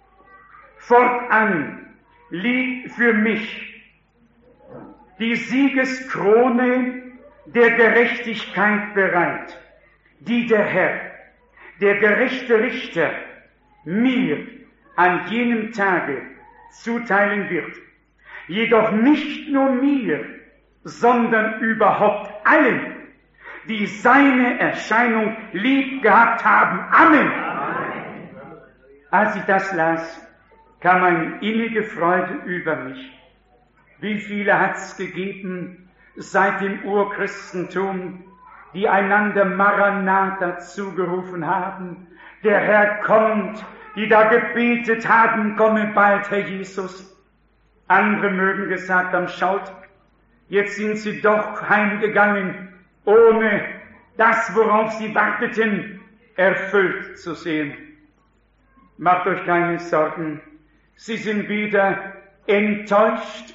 Fortan liegt für mich die Siegeskrone der Gerechtigkeit bereit, die der Herr, der gerechte Richter, mir an jenem Tage zuteilen wird. Jedoch nicht nur mir, sondern überhaupt allen, die seine Erscheinung lieb gehabt haben. Amen. Amen. Als ich das las, kam eine innige Freude über mich. Wie viele hat es gegeben seit dem Urchristentum, die einander Maranatha zugerufen haben. Der Herr kommt, die da gebetet haben, komme bald, Herr Jesus. Andere mögen gesagt haben, schaut, jetzt sind sie doch heimgegangen, ohne das, worauf sie warteten, erfüllt zu sehen. Macht euch keine Sorgen, sie sind weder enttäuscht,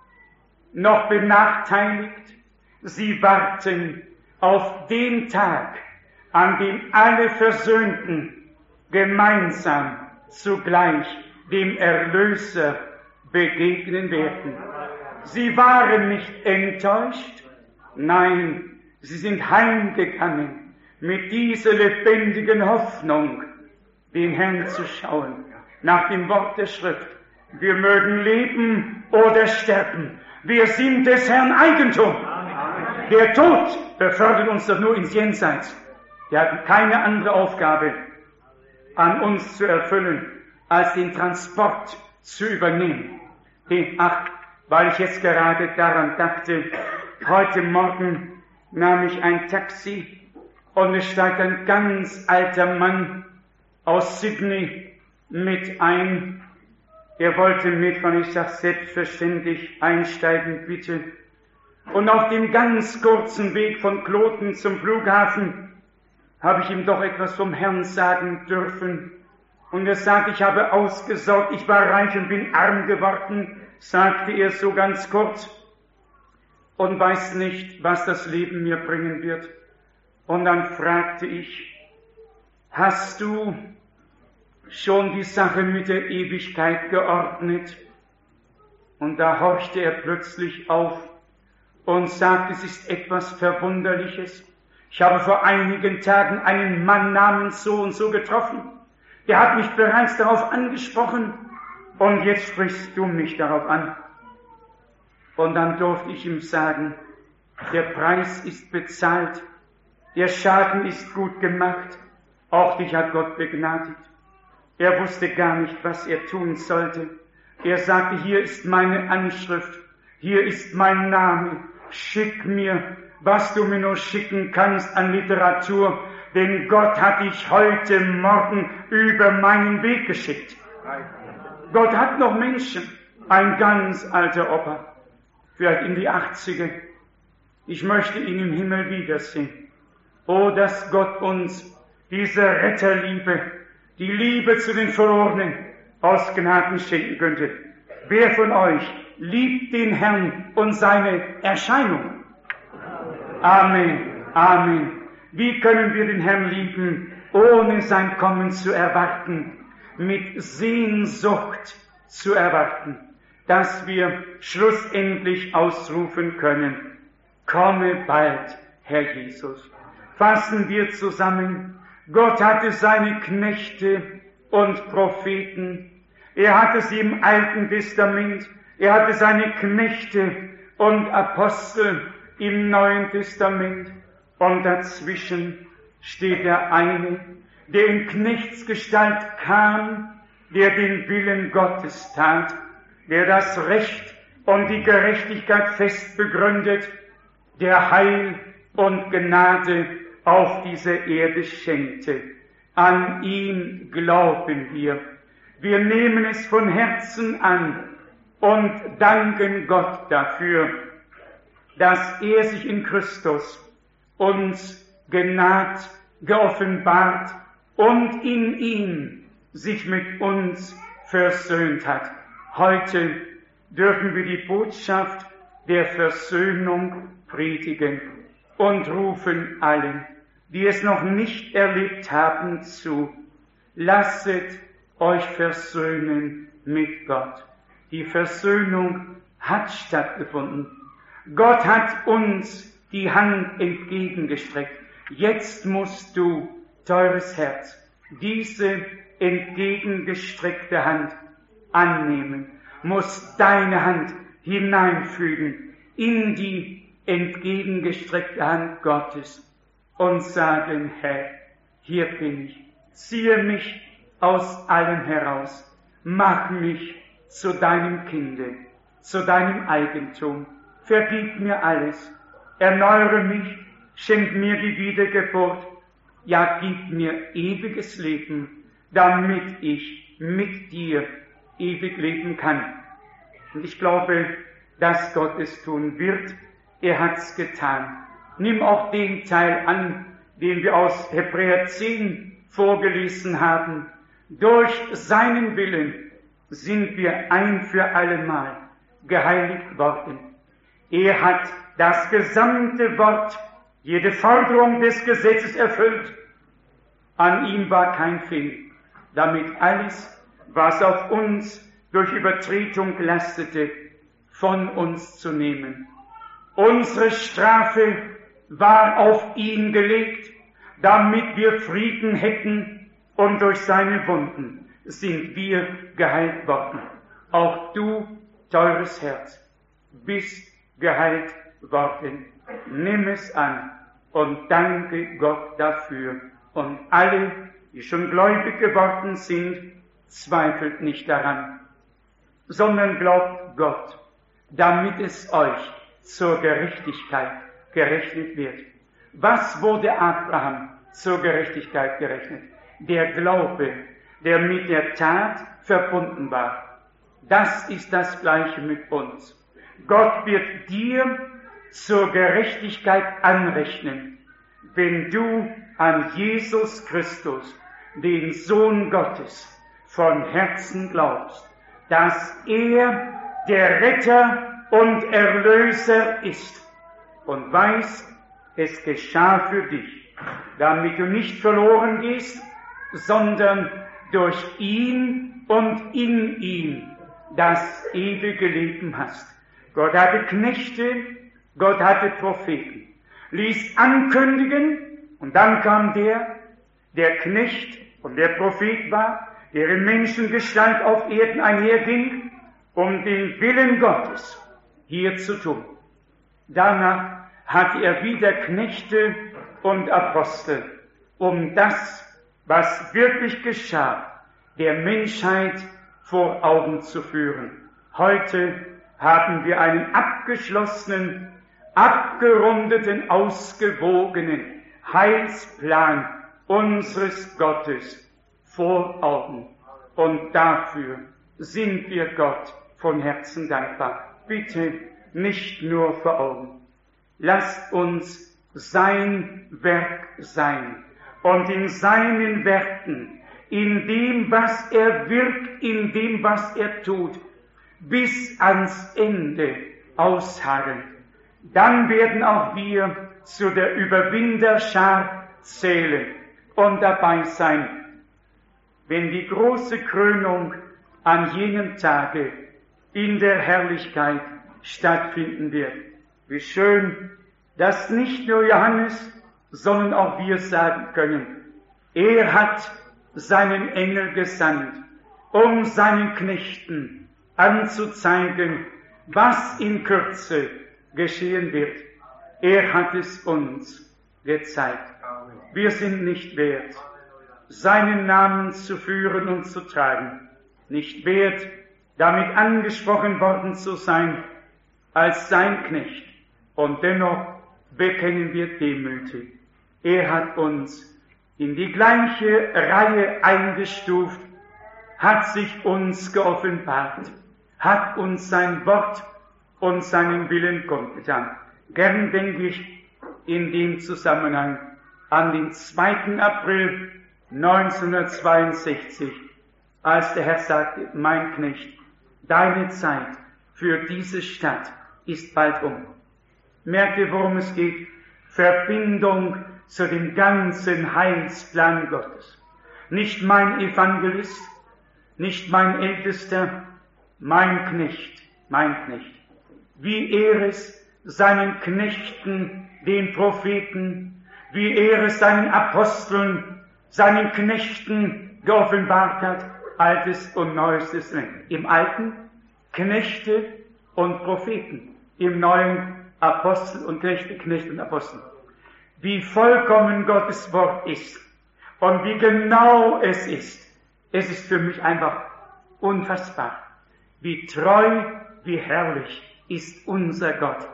noch benachteiligt. Sie warten auf den Tag, an dem alle Versöhnten gemeinsam zugleich dem Erlöser begegnen werden. Sie waren nicht enttäuscht, nein, sie sind heimgegangen mit dieser lebendigen Hoffnung, den Herrn zu schauen, nach dem Wort der Schrift. Wir mögen leben oder sterben. Wir sind des Herrn Eigentum. Der Tod befördert uns doch nur ins Jenseits. Wir hatten keine andere Aufgabe an uns zu erfüllen, als den Transport zu übernehmen. Den, ach, weil ich jetzt gerade daran dachte, heute Morgen nahm ich ein Taxi und es steigt ein ganz alter Mann aus Sydney mit ein. Er wollte mitfahren, ich sag selbstverständlich, einsteigen bitte. Und auf dem ganz kurzen Weg von Kloten zum Flughafen habe ich ihm doch etwas vom Herrn sagen dürfen. Und er sagt, ich habe ausgesorgt, ich war reich und bin arm geworden, sagte er so ganz kurz, und weiß nicht, was das Leben mir bringen wird. Und dann fragte ich, hast du schon die Sache mit der Ewigkeit geordnet? Und da horchte er plötzlich auf und sagte, es ist etwas Verwunderliches. Ich habe vor einigen Tagen einen Mann namens so und so getroffen. Der hat mich bereits darauf angesprochen und jetzt sprichst du mich darauf an. Und dann durfte ich ihm sagen, der Preis ist bezahlt, der Schaden ist gut gemacht, auch dich hat Gott begnadigt. Er wusste gar nicht, was er tun sollte. Er sagte, hier ist meine Anschrift, hier ist mein Name, schick mir, was du mir nur schicken kannst an Literatur, denn Gott hat dich heute Morgen über meinen Weg geschickt. Gott hat noch Menschen, ein ganz alter Opa, vielleicht in die achtziger. Ich möchte ihn im Himmel wiedersehen. Oh, dass Gott uns diese Retterliebe, die Liebe zu den Verlorenen aus Gnaden schenken könnte. Wer von euch liebt den Herrn und seine Erscheinung? Amen, Amen. Wie können wir den Herrn lieben, ohne sein Kommen zu erwarten, mit Sehnsucht zu erwarten, dass wir schlussendlich ausrufen können, komme bald, Herr Jesus. Fassen wir zusammen, Gott hatte seine Knechte und Propheten, er hatte sie im Alten Testament, er hatte seine Knechte und Apostel im Neuen Testament, und dazwischen steht der eine, der in Knechtsgestalt kam, der den Willen Gottes tat, der das Recht und die Gerechtigkeit fest begründet, der Heil und Gnade auf dieser Erde schenkte. An ihn glauben wir. Wir nehmen es von Herzen an und danken Gott dafür, dass er sich in Christus uns genaht, geoffenbart und in ihm sich mit uns versöhnt hat. Heute dürfen wir die Botschaft der Versöhnung predigen und rufen allen, die es noch nicht erlebt haben, zu: Lasset euch versöhnen mit Gott. Die Versöhnung hat stattgefunden. Gott hat uns die Hand entgegengestreckt. Jetzt musst du, teures Herz, diese entgegengestreckte Hand annehmen, musst deine Hand hineinfügen in die entgegengestreckte Hand Gottes und sagen: Herr, hier bin ich, ziehe mich aus allem heraus, mach mich zu deinem Kinde, zu deinem Eigentum, vergib mir alles, erneuere mich, schenk mir die Wiedergeburt, ja, gib mir ewiges Leben, damit ich mit dir ewig leben kann. Und ich glaube, dass Gott es tun wird. Er hat's getan. Nimm auch den Teil an, den wir aus Hebräer zehn vorgelesen haben. Durch seinen Willen sind wir ein für allemal geheiligt worden. Er hat das gesamte Wort, jede Forderung des Gesetzes erfüllt. An ihm war kein Fehl, damit alles, was auf uns durch Übertretung lastete, von uns zu nehmen. Unsere Strafe war auf ihn gelegt, damit wir Frieden hätten, und durch seine Wunden sind wir geheilt worden. Auch du, teures Herz, bist geheilt worden. Nimm es an und danke Gott dafür. Und alle, die schon gläubig geworden sind, zweifelt nicht daran, sondern glaubt Gott, damit es euch zur Gerechtigkeit gerechnet wird. Was wurde Abraham zur Gerechtigkeit gerechnet? Der Glaube, der mit der Tat verbunden war. Das ist das Gleiche mit uns. Gott wird dir zur Gerechtigkeit anrechnen, wenn du an Jesus Christus, den Sohn Gottes, von Herzen glaubst, dass er der Retter und Erlöser ist und weißt, es geschah für dich, damit du nicht verloren gehst, sondern durch ihn und in ihm das ewige Leben hast. Gott hatte Knechte, Gott hatte Propheten, ließ ankündigen, und dann kam der, der Knecht und der Prophet war, der in Menschengestalt auf Erden einherging, um den Willen Gottes hier zu tun. Danach hatte er wieder Knechte und Apostel, um das, was wirklich geschah, der Menschheit vor Augen zu führen. Heute haben wir einen abgeschlossenen, abgerundeten, ausgewogenen Heilsplan unseres Gottes vor Augen. Und dafür sind wir Gott von Herzen dankbar. Bitte nicht nur vor Augen. Lasst uns sein Werk sein und in seinen Werken, in dem, was er wirkt, in dem, was er tut, bis ans Ende ausharren. Dann werden auch wir zu der Überwinderschar zählen und dabei sein, wenn die große Krönung an jenem Tage in der Herrlichkeit stattfinden wird. Wie schön, dass nicht nur Johannes, sondern auch wir sagen können, er hat seinen Engel gesandt, um seinen Knechten anzuzeigen, was in Kürze geschehen wird. Er hat es uns gezeigt. Wir sind nicht wert, seinen Namen zu führen und zu tragen, nicht wert, damit angesprochen worden zu sein, als sein Knecht. Und dennoch bekennen wir demütig, er hat uns in die gleiche Reihe eingestuft, hat sich uns geoffenbart, hat uns sein Wort und seinen Willen kundgetan. Gern denke ich in dem Zusammenhang an den zweiten April neunzehnhundertzweiundsechzig, als der Herr sagte, mein Knecht, deine Zeit für diese Stadt ist bald um. Merkt ihr, worum es geht? Verbindung zu dem ganzen Heilsplan Gottes. Nicht mein Evangelist, nicht mein Ältester, mein Knecht, mein Knecht. Wie er es seinen Knechten, den Propheten, wie er es seinen Aposteln, seinen Knechten geoffenbart hat, Altes und Neues Testament. Im Alten Knechte und Propheten, im Neuen Apostel und Knechte, Knechte und Apostel. Wie vollkommen Gottes Wort ist und wie genau es ist, es ist für mich einfach unfassbar. Wie treu, wie herrlich ist unser Gott.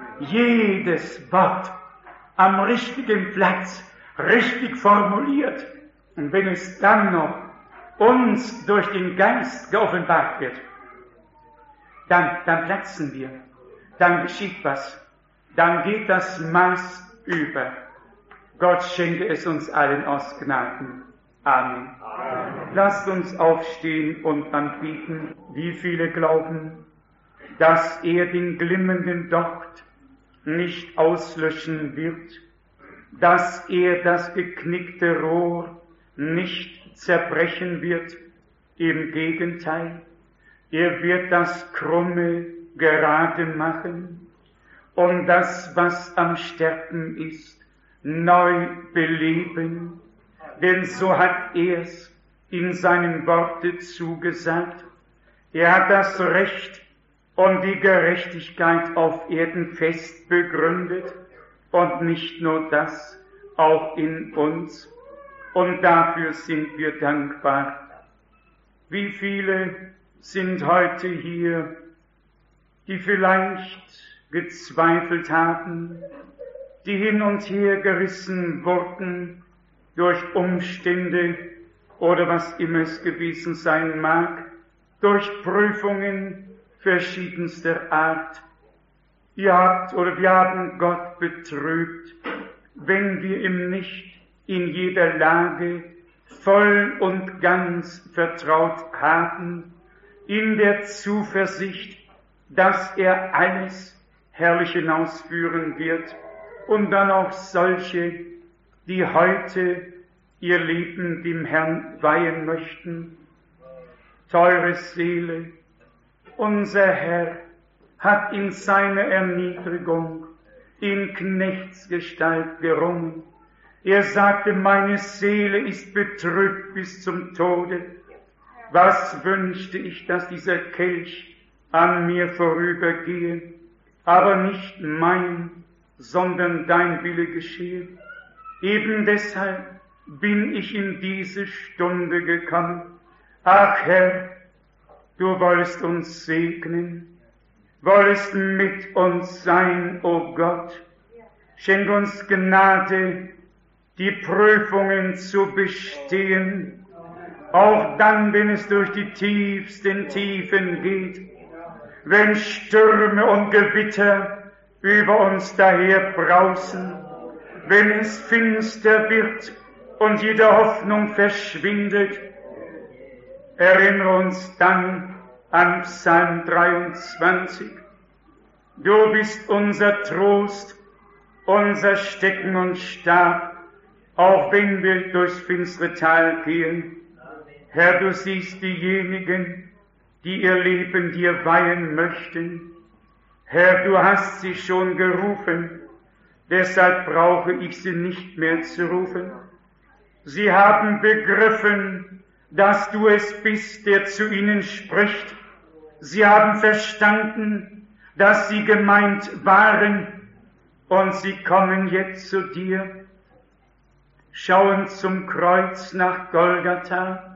Jedes Wort am richtigen Platz, richtig formuliert. Und wenn es dann noch uns durch den Geist geoffenbart wird, dann, dann platzen wir, dann geschieht was, dann geht das Maß über. Gott schenke es uns allen aus Gnaden. Amen. Amen. Lasst uns aufstehen und anbieten. Wie viele glauben, dass er den glimmenden Docht nicht auslöschen wird, dass er das geknickte Rohr nicht zerbrechen wird. Im Gegenteil, er wird das Krumme gerade machen und das, was am Sterben ist, neu beleben. Denn so hat er es in seinen Worten zugesagt. Er hat das Recht und die Gerechtigkeit auf Erden fest begründet und nicht nur das, auch in uns. Und dafür sind wir dankbar. Wie viele sind heute hier, die vielleicht gezweifelt haben, die hin und her gerissen wurden durch Umstände oder was immer es gewesen sein mag, durch Prüfungen verschiedenster Art. Ihr habt oder wir haben Gott betrübt, wenn wir ihm nicht in jeder Lage voll und ganz vertraut haben, in der Zuversicht, dass er alles herrlich hinausführen wird und dann auch solche, die heute ihr Leben dem Herrn weihen möchten. Teure Seele, unser Herr hat in seiner Erniedrigung in Knechtsgestalt gerungen. Er sagte, meine Seele ist betrübt bis zum Tode. Was wünschte ich, dass dieser Kelch an mir vorübergehe, aber nicht mein, sondern dein Wille geschehe. Eben deshalb bin ich in diese Stunde gekommen. Ach Herr, du wolltest uns segnen, wolltest mit uns sein, o Gott. Schenk uns Gnade, die Prüfungen zu bestehen, auch dann, wenn es durch die tiefsten Tiefen geht, wenn Stürme und Gewitter über uns daher brausen, wenn es finster wird und jede Hoffnung verschwindet. Erinnere uns dann an Psalm dreiundzwanzig. Du bist unser Trost, unser Stecken und Stab, auch wenn wir durchs finstere Tal gehen. Herr, du siehst diejenigen, die ihr Leben dir weihen möchten. Herr, du hast sie schon gerufen, deshalb brauche ich sie nicht mehr zu rufen. Sie haben begriffen, dass du es bist, der zu ihnen spricht. Sie haben verstanden, dass sie gemeint waren, und sie kommen jetzt zu dir, schauen zum Kreuz nach Golgatha,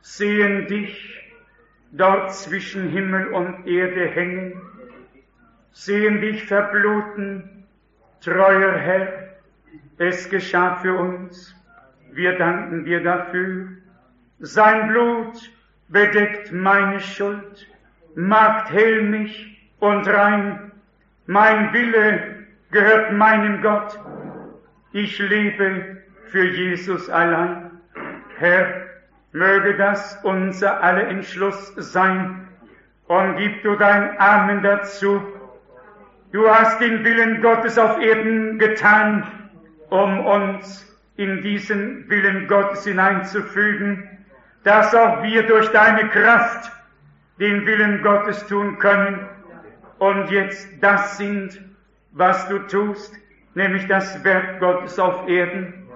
sehen dich dort zwischen Himmel und Erde hängen, sehen dich verbluten, treuer Herr, es geschah für uns, wir danken dir dafür. Sein Blut bedeckt meine Schuld, macht hell mich und rein, mein Wille gehört meinem Gott, ich lebe für Jesus allein. Herr, möge das unser aller Entschluss sein, und gib du dein Amen dazu. Du hast den Willen Gottes auf Erden getan, um uns in diesen Willen Gottes hineinzufügen, dass auch wir durch deine Kraft den Willen Gottes tun können und jetzt das sind, was du tust, nämlich das Werk Gottes auf Erden.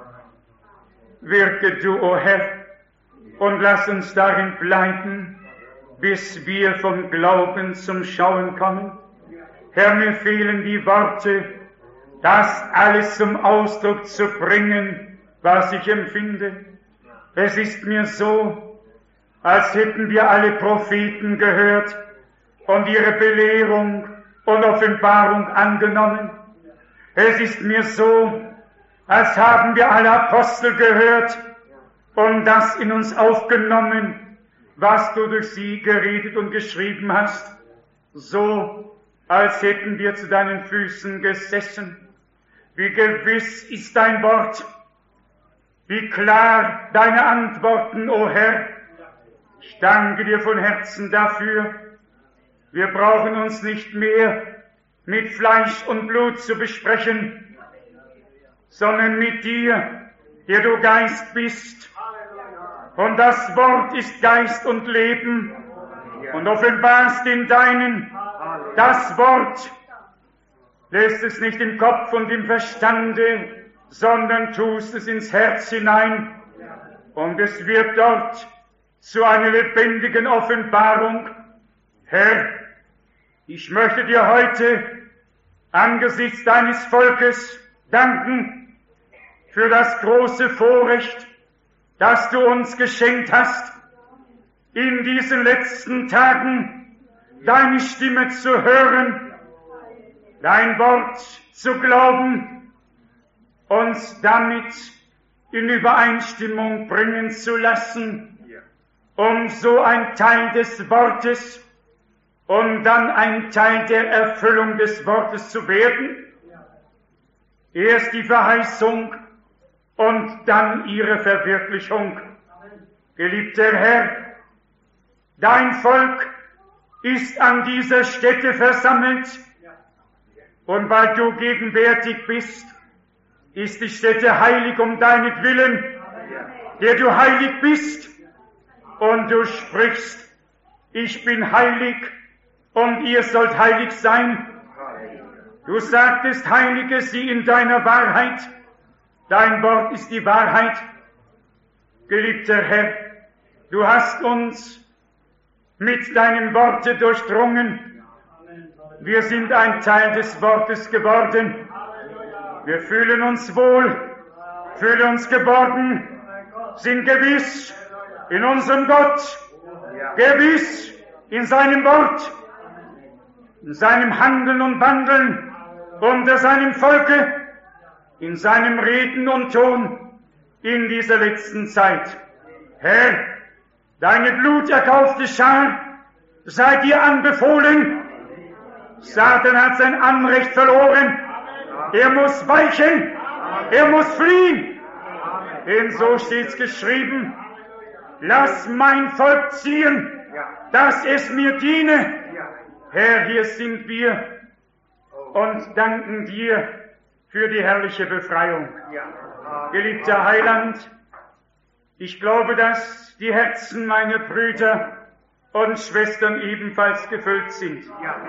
Wirke du, o Herr, und lass uns darin bleiben, bis wir vom Glauben zum Schauen kommen. Herr, mir fehlen die Worte, das alles zum Ausdruck zu bringen, was ich empfinde. Es ist mir so, als hätten wir alle Propheten gehört und ihre Belehrung und Offenbarung angenommen. Es ist mir so, als haben wir alle Apostel gehört und das in uns aufgenommen, was du durch sie geredet und geschrieben hast, so als hätten wir zu deinen Füßen gesessen. Wie gewiss ist dein Wort, wie klar deine Antworten, o Herr. Ich danke dir von Herzen dafür. Wir brauchen uns nicht mehr mit Fleisch und Blut zu besprechen, sondern mit dir, der du Geist bist. Und das Wort ist Geist und Leben und offenbarst in deinen. Das Wort lässt es nicht im Kopf und im Verstande, sondern tust es ins Herz hinein und es wird dort zu einer lebendigen Offenbarung. Herr, ich möchte dir heute angesichts deines Volkes danken für das große Vorrecht, das du uns geschenkt hast, in diesen letzten Tagen deine Stimme zu hören, dein Wort zu glauben, uns damit in Übereinstimmung bringen zu lassen, um so ein Teil des Wortes und dann ein Teil der Erfüllung des Wortes zu werden. Erst die Verheißung und dann ihre Verwirklichung. Geliebter Herr, dein Volk ist an dieser Stätte versammelt und weil du gegenwärtig bist, ist die Stätte heilig um deinetwillen, der du heilig bist und du sprichst, ich bin heilig und ihr sollt heilig sein. Du sagtest, heilige sie in deiner Wahrheit. Dein Wort ist die Wahrheit. Geliebter Herr, du hast uns mit deinem Worte durchdrungen. Wir sind ein Teil des Wortes geworden. Wir fühlen uns wohl, fühlen uns geborgen, sind gewiss in unserem Gott, gewiss in seinem Wort, in seinem Handeln und Wandeln unter seinem Volke, in seinem Reden und Ton in dieser letzten Zeit. Herr, deine bluterkaufte Schar sei dir anbefohlen. Satan hat sein Anrecht verloren. Er muss weichen. Er muss fliehen. Denn so steht's geschrieben. Lass mein Volk ziehen, dass es mir diene. Herr, hier sind wir und danken dir für die herrliche Befreiung. Geliebter Heiland, ich glaube, dass die Herzen meiner Brüder und Schwestern ebenfalls gefüllt sind.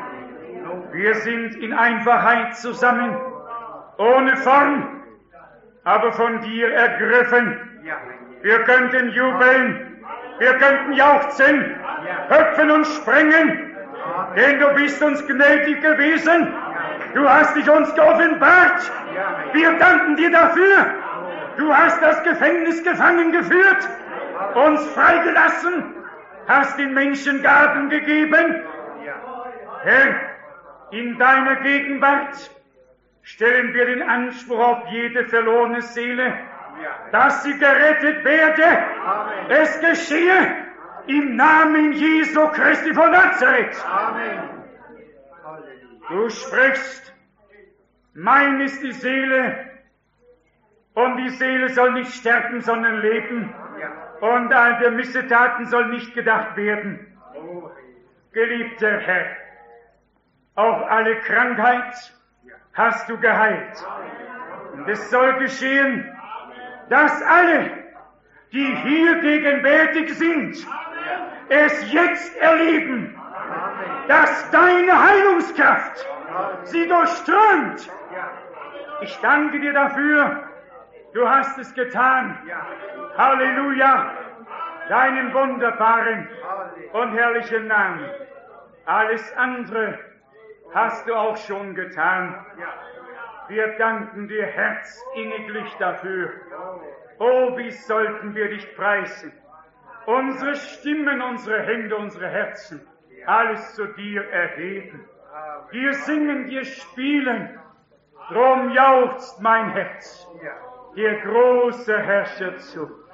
Wir sind in Einfachheit zusammen, ohne Form, aber von dir ergriffen. Wir könnten jubeln, wir könnten jauchzen, hüpfen und springen, denn du bist uns gnädig gewesen. Du hast dich uns geoffenbart. Wir danken dir dafür. Du hast das Gefängnis gefangen geführt, uns freigelassen, hast den Menschen Gaben gegeben. Herr, In deiner Gegenwart stellen wir den Anspruch auf jede verlorene Seele, dass sie gerettet werde. Amen. Es geschehe im Namen Jesu Christi von Nazareth. Amen. Du sprichst, mein ist die Seele, und die Seele soll nicht sterben, sondern leben, und an der Missetaten soll nicht gedacht werden. Geliebter Herr, auch alle Krankheit hast du geheilt. Und es soll geschehen, dass alle, die hier gegenwärtig sind, es jetzt erleben, dass deine Heilungskraft sie durchströmt. Ich danke dir dafür, du hast es getan. Halleluja, deinen wunderbaren und herrlichen Namen. Alles andere hast du auch schon getan. Wir danken dir herzinniglich dafür. Oh, wie sollten wir dich preisen. Unsere Stimmen, unsere Hände, unsere Herzen, alles zu dir erheben. Dir singen, dir spielen. Drum jauchzt mein Herz, der große Herrscher zu.